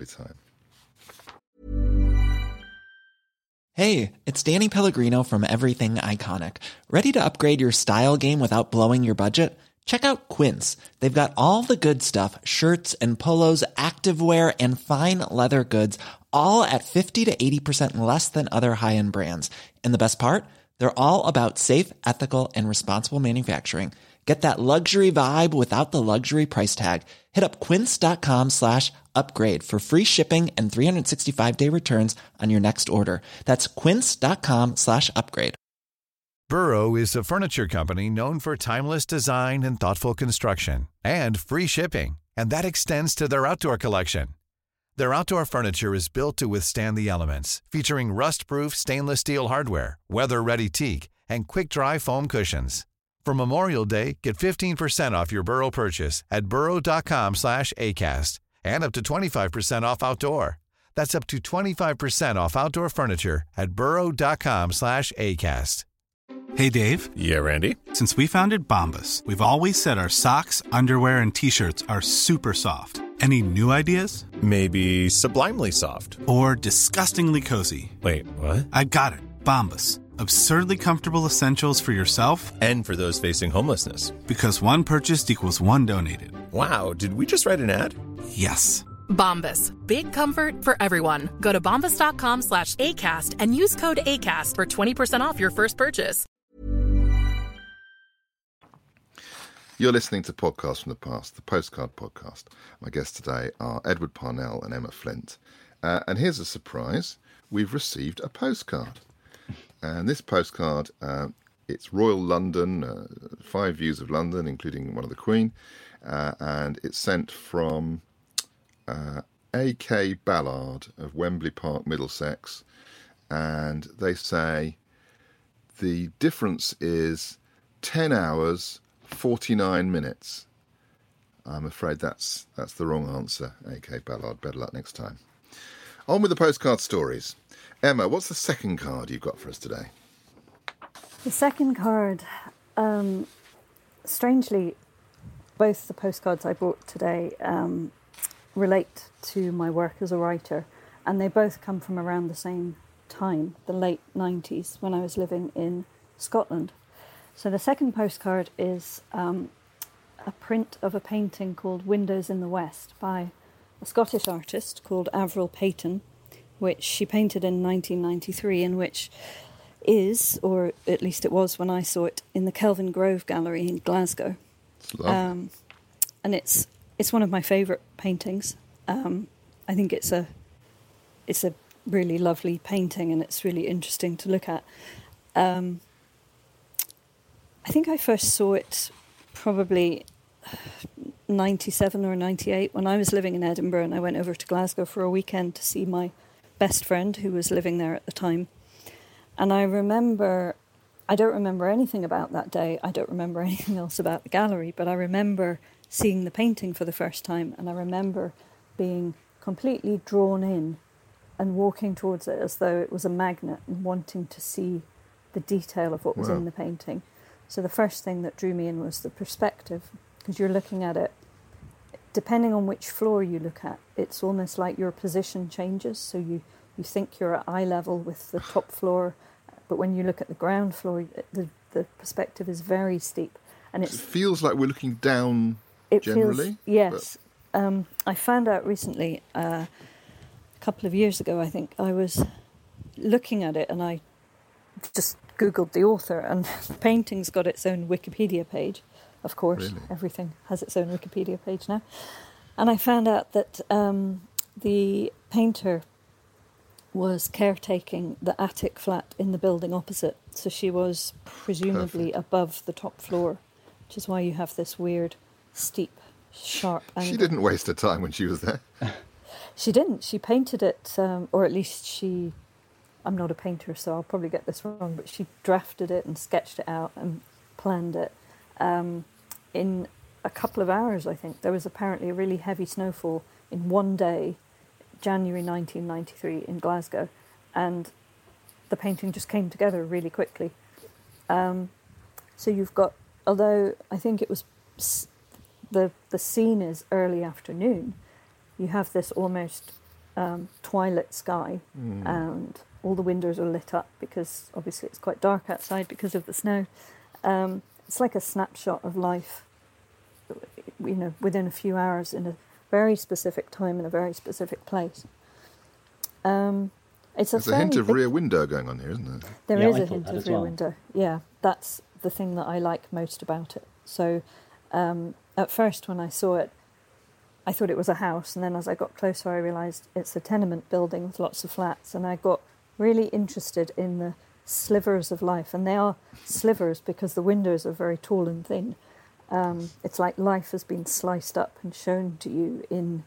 Hey, it's Danny Pellegrino from Everything Iconic. Ready to upgrade your style game without blowing your budget? Check out Quince. They've got all the good stuff, shirts and polos, activewear, and fine leather goods, all at 50 to 80% less than other high-end brands. And the best part? They're all about safe, ethical, and responsible manufacturing. Get that luxury vibe without the luxury price tag. Hit up quince.com/upgrade for free shipping and 365-day returns on your next order. That's quince.com/upgrade. Burrow is a furniture company known for timeless design and thoughtful construction and free shipping, and that extends to their outdoor collection. Their outdoor furniture is built to withstand the elements, featuring rust-proof stainless steel hardware, weather-ready teak, and quick-dry foam cushions. For Memorial Day, get 15% off your Burrow purchase at burrow.com/ACAST and up to 25% off outdoor. That's up to 25% off outdoor furniture at burrow.com/ACAST. Hey, Dave. Yeah, Randy. Since we founded Bombas, we've always said our socks, underwear, and T-shirts are super soft. Any new ideas? Maybe sublimely soft. Or disgustingly cozy. Wait, what? I got it. Bombas. Absurdly comfortable essentials for yourself and for those facing homelessness. Because one purchased equals one donated. Wow, did we just write an ad? Yes. Bombas. Big comfort for everyone. Go to bombas.com/ACAST and use code ACAST for 20% off your first purchase. You're listening to Podcasts from the Past, the Postcard Podcast. My guests today are Edward Parnell and Emma Flint. And here's a surprise. We've received a postcard. And this postcard, it's Royal London, 5 views of London, including one of the Queen. And it's sent from A.K. Ballard of Wembley Park, Middlesex. And they say the difference is 10 hours, 49 minutes. I'm afraid that's the wrong answer, A.K. Ballard. Better luck next time. On with the postcard stories. Emma, what's the second card you've got for us today? The second card, strangely, both the postcards I brought today relate to my work as a writer, and they both come from around the same time, the late 90s, when I was living in Scotland. So the second postcard is a print of a painting called Windows in the West by a Scottish artist called Avril Payton, which she painted in 1993, and which is, or at least it was when I saw it, in the Kelvin Grove Gallery in Glasgow. And it's one of my favourite paintings. I think it's a really lovely painting, and it's really interesting to look at. I think I first saw it probably 97 or 98 when I was living in Edinburgh, and I went over to Glasgow for a weekend to see my best friend who was living there at the time. And I don't remember anything about that day. I don't remember anything else about the gallery, but I remember seeing the painting for the first time, and I remember being completely drawn in and walking towards it as though it was a magnet and wanting to see the detail of what was in the painting. So the first thing that drew me in was the perspective, because you're looking at it, depending on which floor you look at, it's almost like your position changes. So you think you're at eye level with the top floor, but when you look at the ground floor, the perspective is very steep. And it feels like we're looking down generally? Yes. I found out recently, a couple of years ago, I think, I was looking at it and I just Googled the author, and the painting's got its own Wikipedia page. Of course, really? Everything has its own Wikipedia page now. And I found out that the painter was caretaking the attic flat in the building opposite. So she was presumably above the top floor, which is why you have this weird, steep, sharp angle. She didn't waste her time when she was there. She didn't. She painted it, or at least she... I'm not a painter, so I'll probably get this wrong, but she drafted it and sketched it out and planned it in a couple of hours, I think. There was apparently a really heavy snowfall in one day, January 1993 in Glasgow, and the painting just came together really quickly. So you've got, although I think it was, the scene is early afternoon, you have this almost twilight sky, and all the windows are lit up because obviously it's quite dark outside because of the snow. It's like a snapshot of life, within a few hours in a very specific time in a very specific place. There's a hint of Rear Window going on here, isn't there? There is a hint of Rear Window. Yeah, that's the thing that I like most about it. So at first when I saw it, I thought it was a house, and then as I got closer I realised it's a tenement building with lots of flats, and I got really interested in the slivers of life, and they are slivers because the windows are very tall and thin. It's like life has been sliced up and shown to you in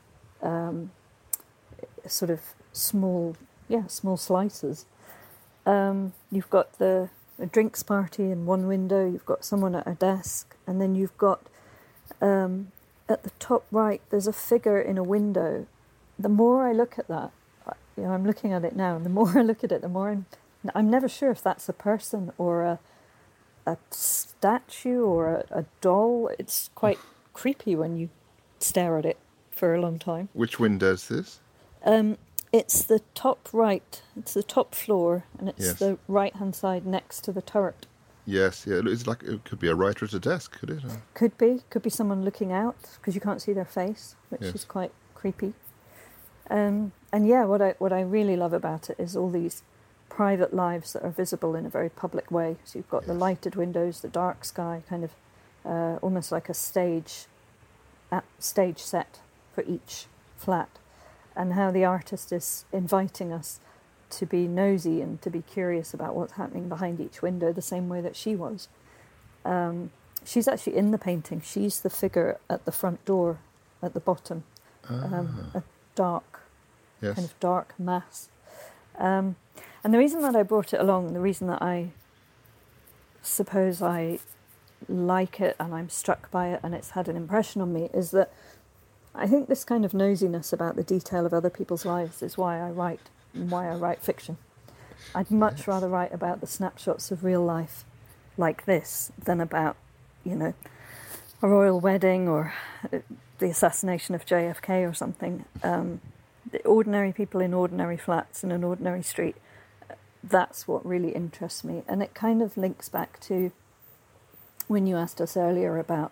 sort of small slices. You've got a drinks party in one window, you've got someone at a desk, and then you've got at the top right there's a figure in a window. The more I look at that, I'm looking at it now, and the more I look at it, the more I'm never sure if that's a person or a statue or a doll. It's quite creepy when you stare at it for a long time. Which window is this? It's the top right. It's the top floor, and it's Yes. the right-hand side next to the turret. Yes, yeah. It's like it could be a writer at a desk, could it? Could be someone looking out because you can't see their face, which Yes. is quite creepy. And yeah, what I really love about it is all these private lives that are visible in a very public way. So you've got the lighted windows, the dark sky, kind of almost like a stage set for each flat, and how the artist is inviting us to be nosy and to be curious about what's happening behind each window, the same way that she was. She's actually in the painting. She's the figure at the front door at the bottom, a dark, Yes. kind of dark mass. And the reason that I brought it along, the reason that I suppose I like it and I'm struck by it and it's had an impression on me, is that I think this kind of nosiness about the detail of other people's lives is why I write fiction. I'd much rather write about the snapshots of real life like this than about, a royal wedding or the assassination of JFK or something. The ordinary people in ordinary flats in an ordinary street, that's what really interests me. And it kind of links back to when you asked us earlier about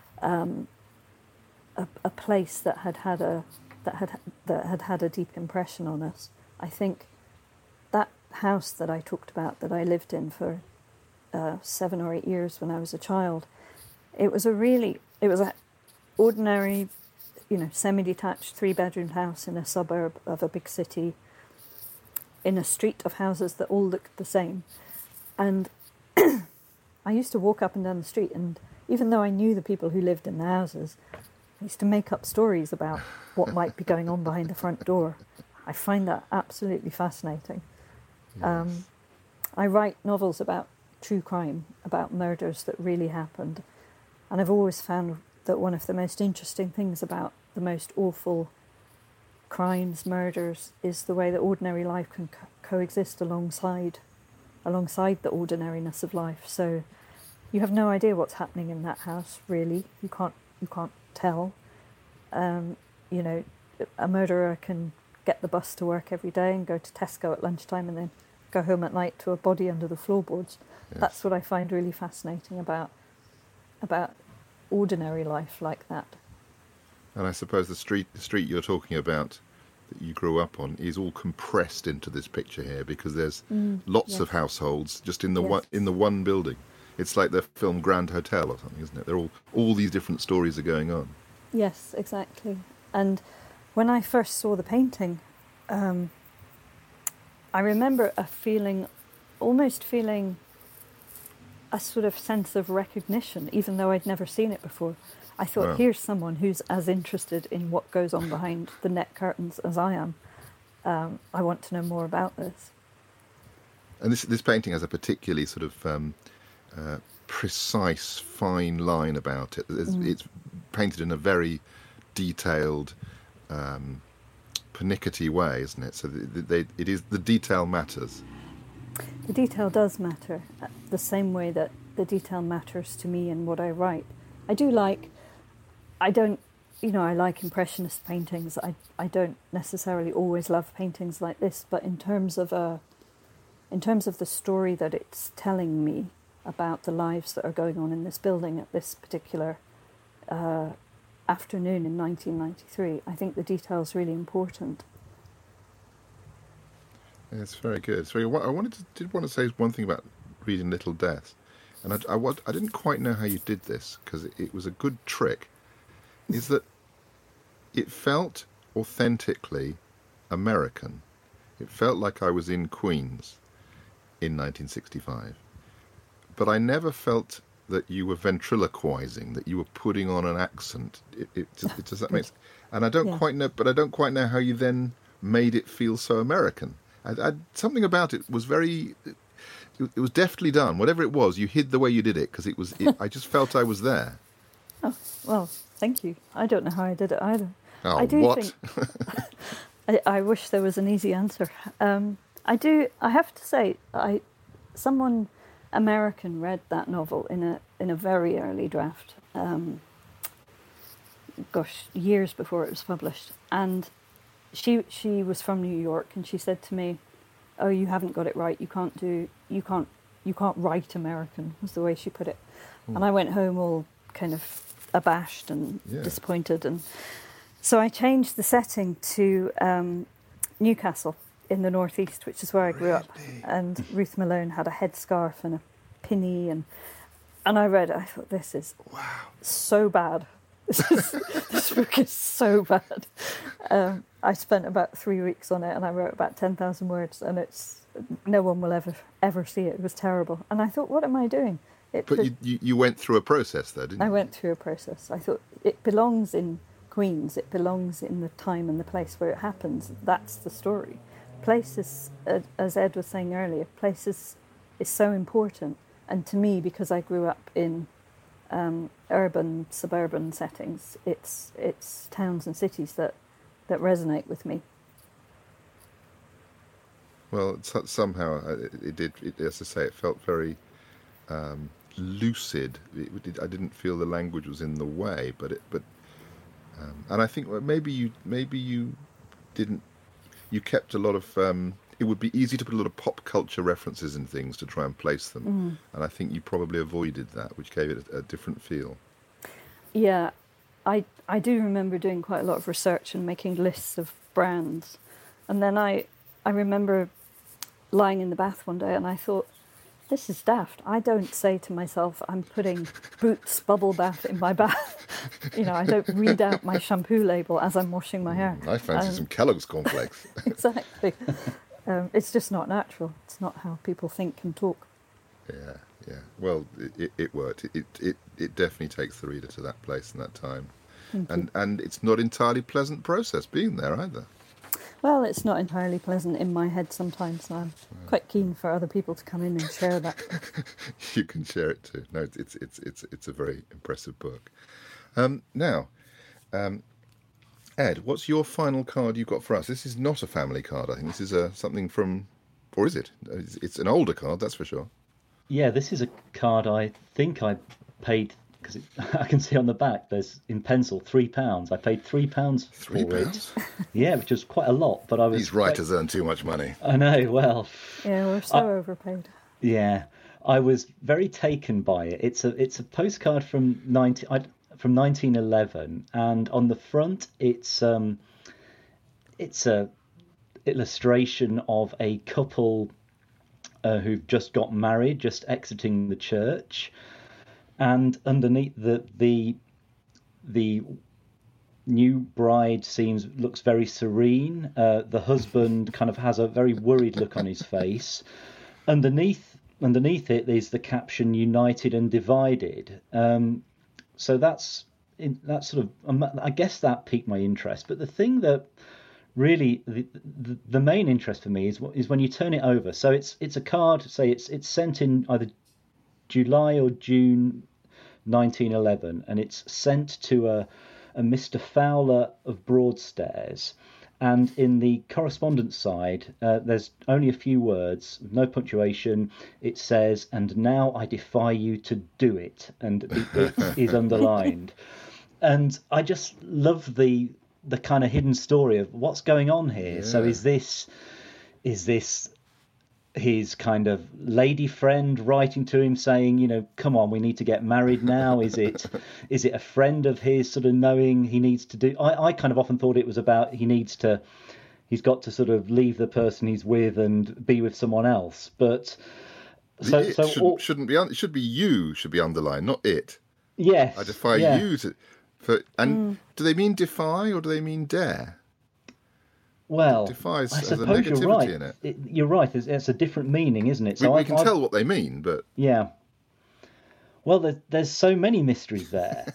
a place that had had a deep impression on us. I think that house that I talked about, that I lived in for 7 or 8 years when I was a child, it was a ordinary, semi-detached 3-bedroom house in a suburb of a big city, in a street of houses that all looked the same. And I used to walk up and down the street, and even though I knew the people who lived in the houses, I used to make up stories about what might be going on behind the front door. I find that absolutely fascinating. Yes. I write novels about true crime, about murders that really happened. And I've always found that one of the most interesting things about the most awful crimes, murders, is the way that ordinary life can coexist alongside the ordinariness of life. So you have no idea what's happening in that house, really. You can't tell. A murderer can get the bus to work every day and go to Tesco at lunchtime and then go home at night to a body under the floorboards. Yes. That's what I find really fascinating about ordinary life like that. And I suppose the street you're talking about that you grew up on is all compressed into this picture here, because there's lots of households just in the one building. It's like the film Grand Hotel or something, isn't it? They're all these different stories are going on. Yes, exactly. And when I first saw the painting, I remember almost feeling a sort of sense of recognition, even though I'd never seen it before. I thought, Wow. Here's someone who's as interested in what goes on behind the net curtains as I am. I want to know more about this. And this painting has a particularly sort of precise, fine line about it. It's painted in a very detailed, pernickety way, isn't it? So it is the detail matters. The detail does matter, the same way that the detail matters to me in what I write. I like Impressionist paintings. I don't necessarily always love paintings like this, but in terms of the story that it's telling me about the lives that are going on in this building at this particular afternoon in 1993, I think the detail is really important. Yeah, it's very good. So I did want to say one thing about reading Little Deaths, and I didn't quite know how you did this, because it was a good trick. Is that it felt authentically American. It felt like I was in Queens in 1965. But I never felt that you were ventriloquizing, that you were putting on an accent. Does that make sense? And I don't quite know how you then made it feel so American. Something about it was very... It was deftly done. Whatever it was, you hid the way you did it, because I just felt I was there. Oh, well, thank you. I don't know how I did it either. Oh, I do what? think... I wish there was an easy answer. I have to say, someone American read that novel in a very early draft, years before it was published, and she was from New York, and she said to me, "Oh, you haven't got it right. You can't write American," was the way she put it. And I went home all kind of abashed and disappointed, and so I changed the setting to Newcastle in the northeast, which is where I grew up. And Ruth Malone had a headscarf and a pinny, and I read it. I thought, this is so bad. This book is so bad. I spent about 3 weeks on it, and I wrote about 10,000 words, and no one will ever see it. It was terrible. And I thought, what am I doing? But you went through a process there, didn't you? I went through a process. I thought, it belongs in Queens. It belongs in the time and the place where it happens. That's the story. Place is, as Ed was saying earlier, place is so important. And to me, because I grew up in urban, suburban settings, it's towns and cities that resonate with me. Well, somehow it did. As I say, it felt very lucid. I didn't feel the language was in the way, and I think maybe you didn't. You kept a lot of. It would be easy to put a lot of pop culture references in things to try and place them, and I think you probably avoided that, which gave it a different feel. Yeah, I do remember doing quite a lot of research and making lists of brands, and then I remember lying in the bath one day and I thought, this is daft. I don't say to myself, I'm putting Boots bubble bath in my bath. I don't read out my shampoo label as I'm washing my hair. I fancy some Kellogg's cornflakes. Exactly. It's just not natural. It's not how people think and talk. Yeah. Well, it worked. It definitely takes the reader to that place and that time. And it's not entirely pleasant process being there either. Well, it's not entirely pleasant in my head sometimes, so I'm quite keen for other people to come in and share that. You can share it too. No, it's a very impressive book. Now, Ed, what's your final card you've got for us? This is not a family card. I think this is something from, or is it? It's an older card, that's for sure. Yeah, this is a card I think I paid, because I can see on the back there's in pencil £3. I paid £3 for it. Yeah, which was quite a lot, but I was. These writers earn too much money. I know. Well. Yeah, we're so overpaid. Yeah, I was very taken by it. It's a postcard from 1911, and on the front it's a illustration of a couple who've just got married, just exiting the church. And underneath the new bride looks very serene. The husband kind of has a very worried look on his face. Underneath it is the caption "United and Divided." So that's sort of, I guess that piqued my interest. But the thing that really the main interest for me is when you turn it over. So it's a card. Say it's sent in either July or June 1911, and it's sent to a Mr. Fowler of Broadstairs, and in the correspondence side there's only a few words, no punctuation. It says, "And now I defy you to do it," and the "it" is underlined. And I just love the kind of hidden story of what's going on here. So is this his kind of lady friend writing to him saying, come on, we need to get married now? Is it a friend of his sort of knowing he needs to do? I kind of often thought it was about he's got to sort of leave the person he's with and be with someone else. But shouldn't be. It should be you should be underlined, not it. Yes. I defy you to. Do they mean defy or do they mean dare? Well, defies I as a suppose negativity you're right. In it. You're right. It's a different meaning, isn't it? So we can tell what they mean, but yeah. Well, there's so many mysteries there.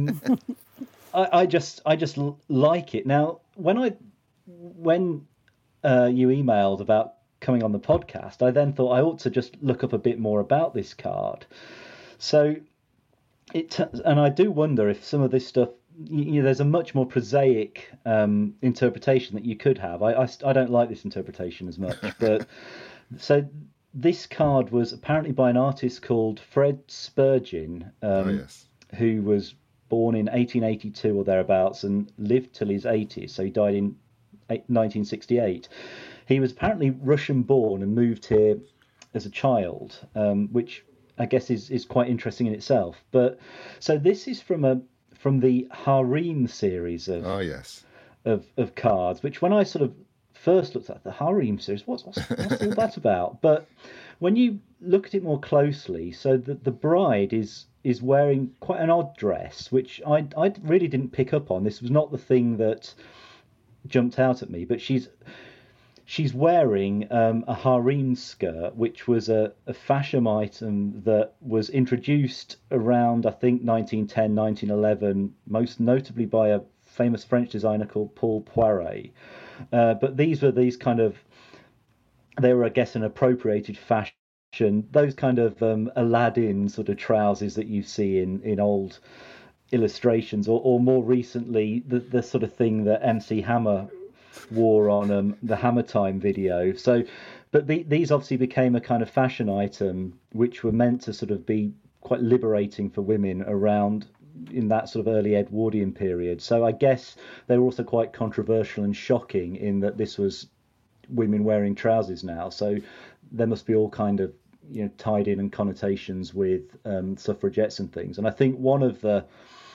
I just like it. Now, when you emailed about coming on the podcast, I then thought I ought to just look up a bit more about this card. So and I do wonder if some of this stuff. There's a much more prosaic interpretation that you could have. I don't like this interpretation as much, but so this card was apparently by an artist called Fred Spurgeon, who was born in 1882 or thereabouts and lived till his 80s. So he died in 1968. He was apparently Russian-born and moved here as a child, which I guess is quite interesting in itself. But so this is from the Harem series of of cards, which when I sort of first looked at the Harem series, what's all that about? But when you look at it more closely, so the bride is wearing quite an odd dress, which I really didn't pick up on. This was not the thing that jumped out at me, but she's wearing a harem skirt, which was a fashion item that was introduced around, I think, 1910, 1911, most notably by a famous French designer called Paul Poiret. But these were they were, I guess, an appropriated fashion, those kind of Aladdin sort of trousers that you see in old illustrations, or more recently, the sort of thing that MC Hammer wore on the Hammer Time video. So, but these obviously became a kind of fashion item, which were meant to sort of be quite liberating for women around in that sort of early Edwardian period. So I guess they were also quite controversial and shocking in that this was women wearing trousers now. So there must be all kind of tied in and connotations with suffragettes and things. And I think one of the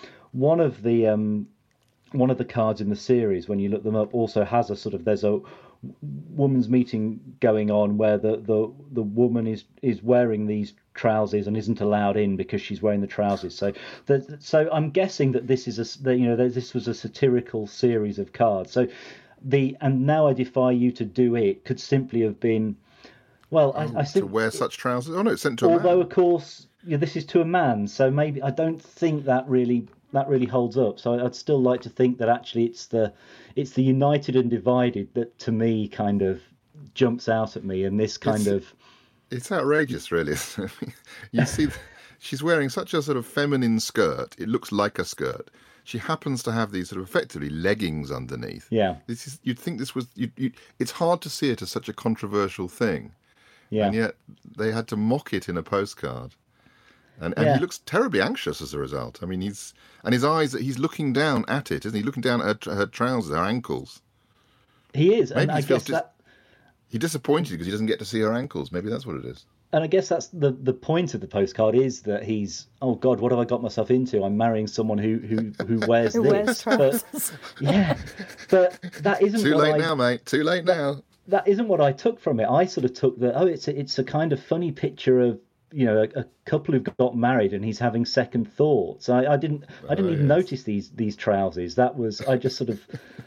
cards in the series, when you look them up, also has there's a woman's meeting going on where the woman is wearing these trousers and isn't allowed in because she's wearing the trousers. So I'm guessing that this is this was a satirical series of cards. So and now I defy you to do it could simply have been, well, I think to wear such trousers. Oh no, it's sent to a man. Although of course this is to a man, so maybe I don't think that really holds up. So I'd still like to think that actually it's the united and divided that to me kind of jumps out at me, and this kind of it's outrageous, really. You see, she's wearing such a sort of feminine skirt. It looks like a skirt. She happens to have these sort of effectively leggings underneath. Yeah. You'd think this was. It's hard to see it as such a controversial thing. Yeah. And yet they had to mock it in a postcard. And he looks terribly anxious as a result. I mean, his eyes, he's looking down at it, isn't he? Looking down at her trousers, her ankles. He is. Maybe and I guess he's disappointed because he doesn't get to see her ankles. Maybe that's what it is. And I guess that's the point of the postcard is that he's, oh God, what have I got myself into? I'm marrying someone who wears who this. Wears trousers. But that isn't too late now, mate. Too late now. That isn't what I took from it. I sort of took it's a kind of funny picture of a couple who've got married and he's having second thoughts. I didn't even notice these trousers. That was, I just sort of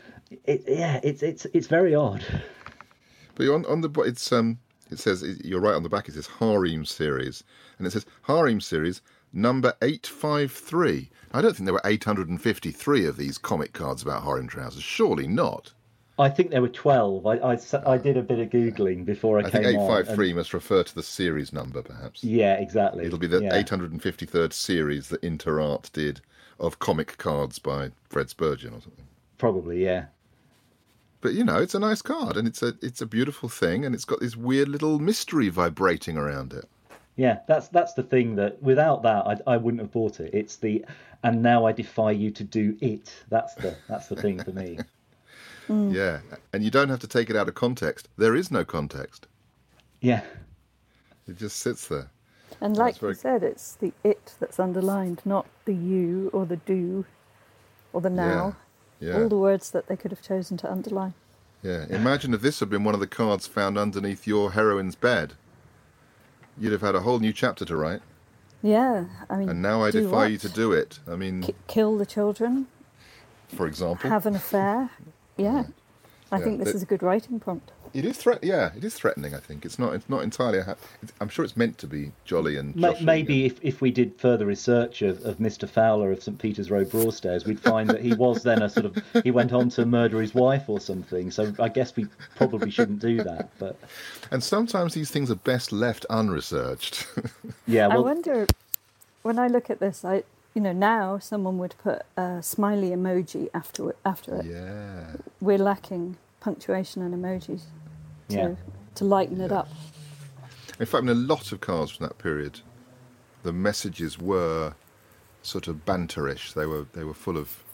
it's very odd. But on the it says, you're right, on the back it says Harem series, and it says Harem series number 853. I don't think there were 853 of these comic cards about harem trousers. Surely not. I think there were 12. I did a bit of Googling before I came on. I think 853 must refer to the series number, perhaps. Yeah, exactly. It'll be the 853rd series that InterArt did of comic cards by Fred Spurgeon or something. Probably, yeah. But, it's a nice card, and it's a beautiful thing, and it's got this weird little mystery vibrating around it. Yeah, that's the thing that without that I wouldn't have bought it. It's and now I defy you to do it. That's the thing for me. Yeah, and you don't have to take it out of context. There is no context. Yeah. It just sits there. And like you said, it's the it that's underlined, not the you or the do or the now. Yeah. All the words that they could have chosen to underline. Yeah, imagine if this had been one of the cards found underneath your heroine's bed. You'd have had a whole new chapter to write. Yeah, I mean... And now I defy you to do it. I mean... Kill the children. For example. Have an affair. Yeah. I think this is a good writing prompt. It is it is threatening, I think. It's not entirely... I'm sure it's meant to be jolly and joshing. Maybe if we did further research of Mr. Fowler of St. Peter's Road, Broadstairs, we'd find that he was then he went on to murder his wife or something. So I guess we probably shouldn't do that. But and sometimes these things are best left unresearched. Yeah, I wonder, when I look at this, now someone would put a smiley emoji after it. Yeah. We're lacking punctuation and emojis to lighten it up. In fact, in a lot of cards from that period, the messages were sort of banterish. They were full of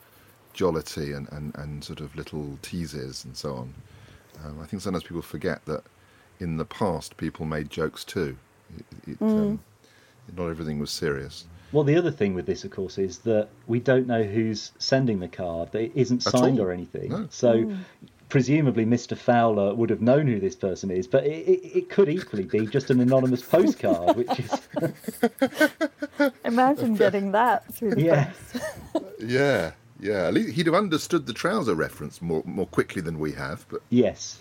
jollity and sort of little teases and so on. I think sometimes people forget that in the past people made jokes too. Not everything was serious. Well, the other thing with this, of course, is that we don't know who's sending the card. It isn't signed or anything. No. So presumably Mr. Fowler would have known who this person is, but it could equally be just an anonymous postcard, which is... Imagine getting that through the post. Yeah. At least he'd have understood the trouser reference more quickly than we have. But yes.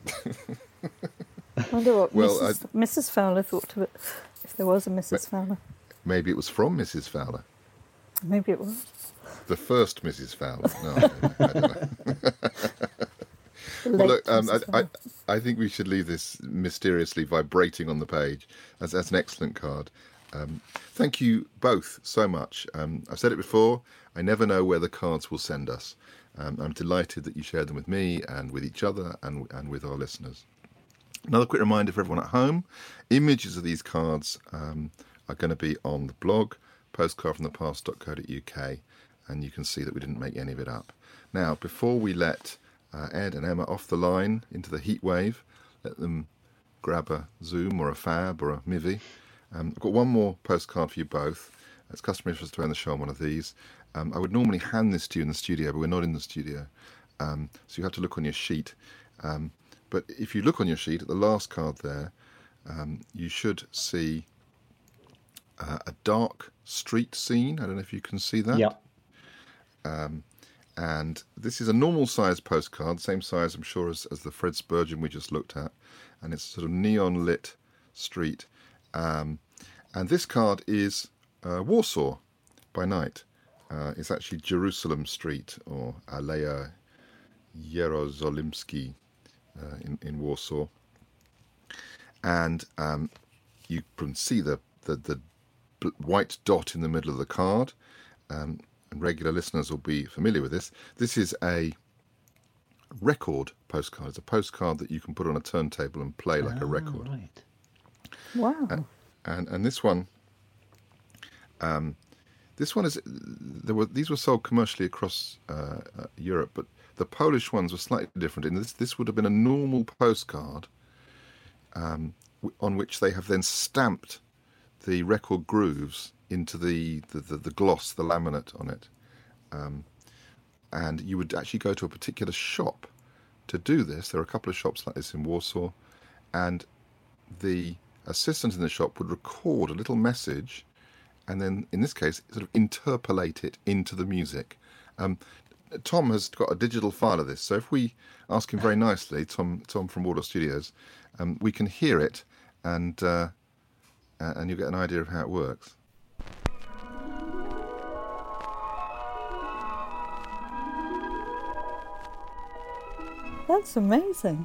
I wonder what Mrs. Fowler thought of it, if there was a Mrs. Fowler. Maybe it was from Mrs. Fowler. Maybe it was. The first Mrs. Fowler. No, I don't know. Well, look, I think we should leave this mysteriously vibrating on the page. That's an excellent card. Thank you both so much. I've said it before, I never know where the cards will send us. I'm delighted that you shared them with me and with each other and with our listeners. Another quick reminder for everyone at home, images of these cards are going to be on the blog, postcardfromthepast.co.uk, and you can see that we didn't make any of it up. Now, before we let Ed and Emma off the line into the heat wave, let them grab a Zoom or a Fab or a Mivi. I've got one more postcard for you both. It's customary for us to end the show on one of these. I would normally hand this to you in the studio, but we're not in the studio. So you have to look on your sheet. But if you look on your sheet at the last card there, you should see a dark street scene. I don't know if you can see that. Yeah. And this is a normal size postcard, same size, I'm sure, as the Fred Spurgeon we just looked at. And it's a sort of neon lit street. And this card is Warsaw by night. It's actually Jerusalem Street, or Aleja Jerozolimski in Warsaw. And you can see the white dot in the middle of the card. And regular listeners will be familiar with this. This is a record postcard. It's a postcard that you can put on a turntable and play like a record. Right. Wow. And this one is these were sold commercially across Europe, but the Polish ones were slightly different. In this would have been a normal postcard on which they have then stamped the record grooves into the gloss, the laminate on it. And you would actually go to a particular shop to do this. There are a couple of shops like this in Warsaw, and the assistant in the shop would record a little message and then, in this case, sort of interpolate it into the music. Tom has got a digital file of this, so if we ask him very nicely, Tom from Wardour Studios, we can hear it, and you'll get an idea of how it works. That's amazing.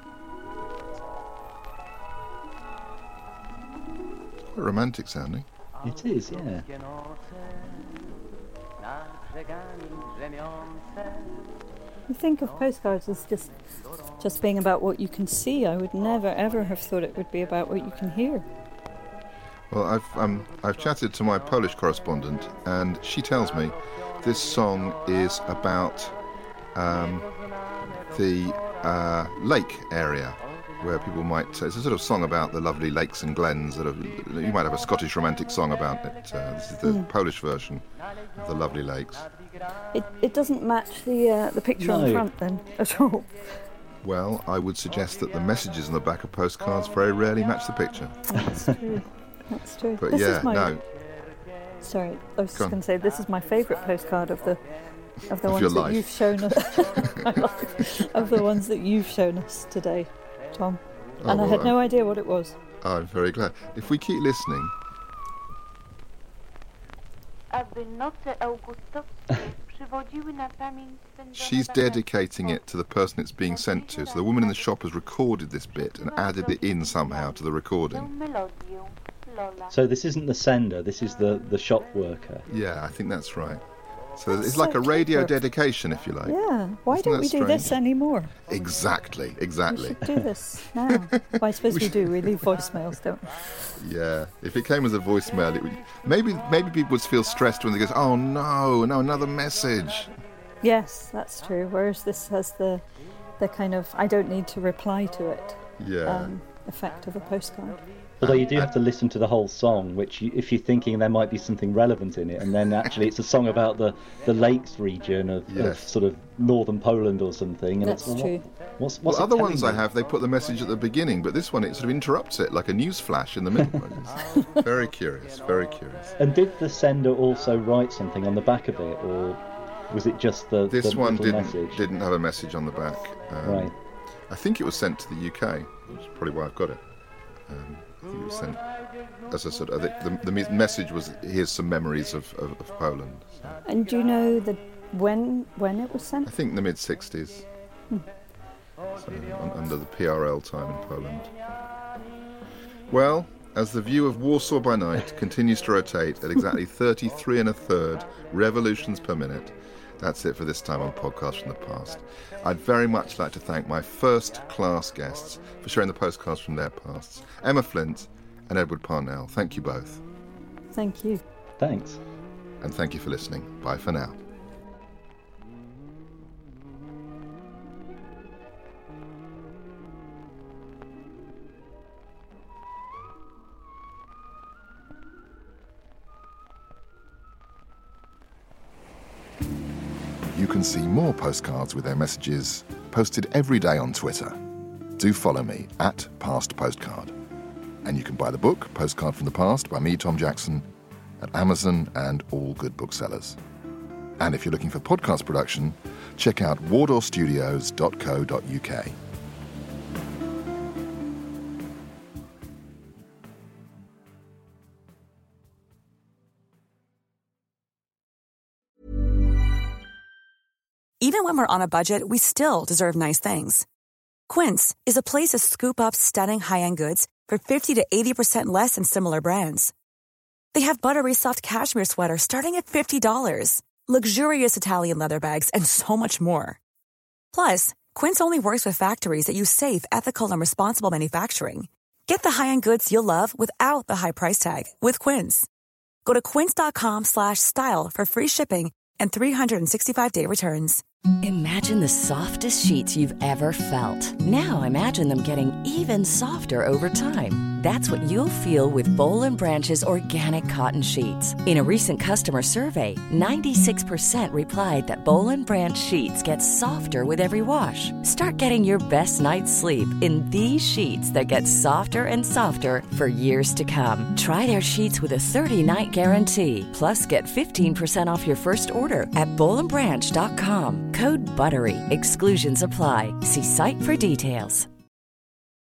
Quite romantic sounding. It is, yeah. You think of postcards as just being about what you can see. I would never ever have thought it would be about what you can hear. Well, I've chatted to my Polish correspondent, and she tells me this song is about the lake area where people might... it's a sort of song about the lovely lakes and glens. You might have a Scottish romantic song about it. This is the Polish version of the lovely lakes. It doesn't match the picture on the front then at all. Well, I would suggest that the messages on the back of postcards very rarely match the picture. That's true. That's true. But Sorry, I was just going to say, this is my favourite postcard of the ones that you've shown us. Of the ones that you've shown us today, Tom. And I had no idea what it was. I'm very glad. If we keep listening. She's dedicating it to the person it's being sent to. So the woman in the shop has recorded this bit and added it in somehow to the recording. So this isn't the sender, this is the shop worker. Yeah, I think that's right. So it's like a radio dedication, if you like. Yeah, why don't we do this anymore? Exactly. We should do this now. Well, I suppose we do. We leave voicemails, don't we? Yeah, if it came as a voicemail, it would. Maybe people would feel stressed when they go, oh no, another message. Yes, that's true. Whereas this has the kind of, I don't need to reply to it effect of a postcard. Although you do have to listen to the whole song, which if you're thinking there might be something relevant in it, and then actually it's a song about the lakes region of sort of northern Poland or something. And that's true. What's other ones I have, they put the message at the beginning, but this one, it sort of interrupts it like a news flash in the middle. Very curious, very curious. And did the sender also write something on the back of it, or was it just This one message? didn't have a message on the back. Right. I think it was sent to the UK, which is probably why I've got it. I think it was sent as a sort of, the message was, here's some memories of Poland. So. And do you know when it was sent? I think the mid-60s. So, under the PRL time in Poland. Well, as the view of Warsaw by night continues to rotate at exactly 33 1/3 revolutions per minute, that's it for this time on Podcast from the Past. I'd very much like to thank my first-class guests for sharing the postcards from their pasts. Emma Flint and Edward Parnell. Thank you both. Thank you. Thanks. And thank you for listening. Bye for now. You can see more postcards with their messages posted every day on Twitter. Do follow me @PastPostcard. And you can buy the book, Postcard from the Past, by me, Tom Jackson, at Amazon and all good booksellers. And if you're looking for podcast production, check out wardorstudios.co.uk. Even when we're on a budget, we still deserve nice things. Quince is a place to scoop up stunning high-end goods for 50 to 80% less than similar brands. They have buttery soft cashmere sweaters starting at $50, luxurious Italian leather bags, and so much more. Plus, Quince only works with factories that use safe, ethical, and responsible manufacturing. Get the high-end goods you'll love without the high price tag with Quince. Go to quince.com/style for free shipping and 365-day returns. Imagine the softest sheets you've ever felt. Now imagine them getting even softer over time. That's what you'll feel with Boll & Branch's organic cotton sheets. In a recent customer survey, 96% replied that Boll & Branch sheets get softer with every wash. Start getting your best night's sleep in these sheets that get softer and softer for years to come. Try their sheets with a 30-night guarantee. Plus, get 15% off your first order at bollandbranch.com. Code BUTTERY. Exclusions apply. See site for details.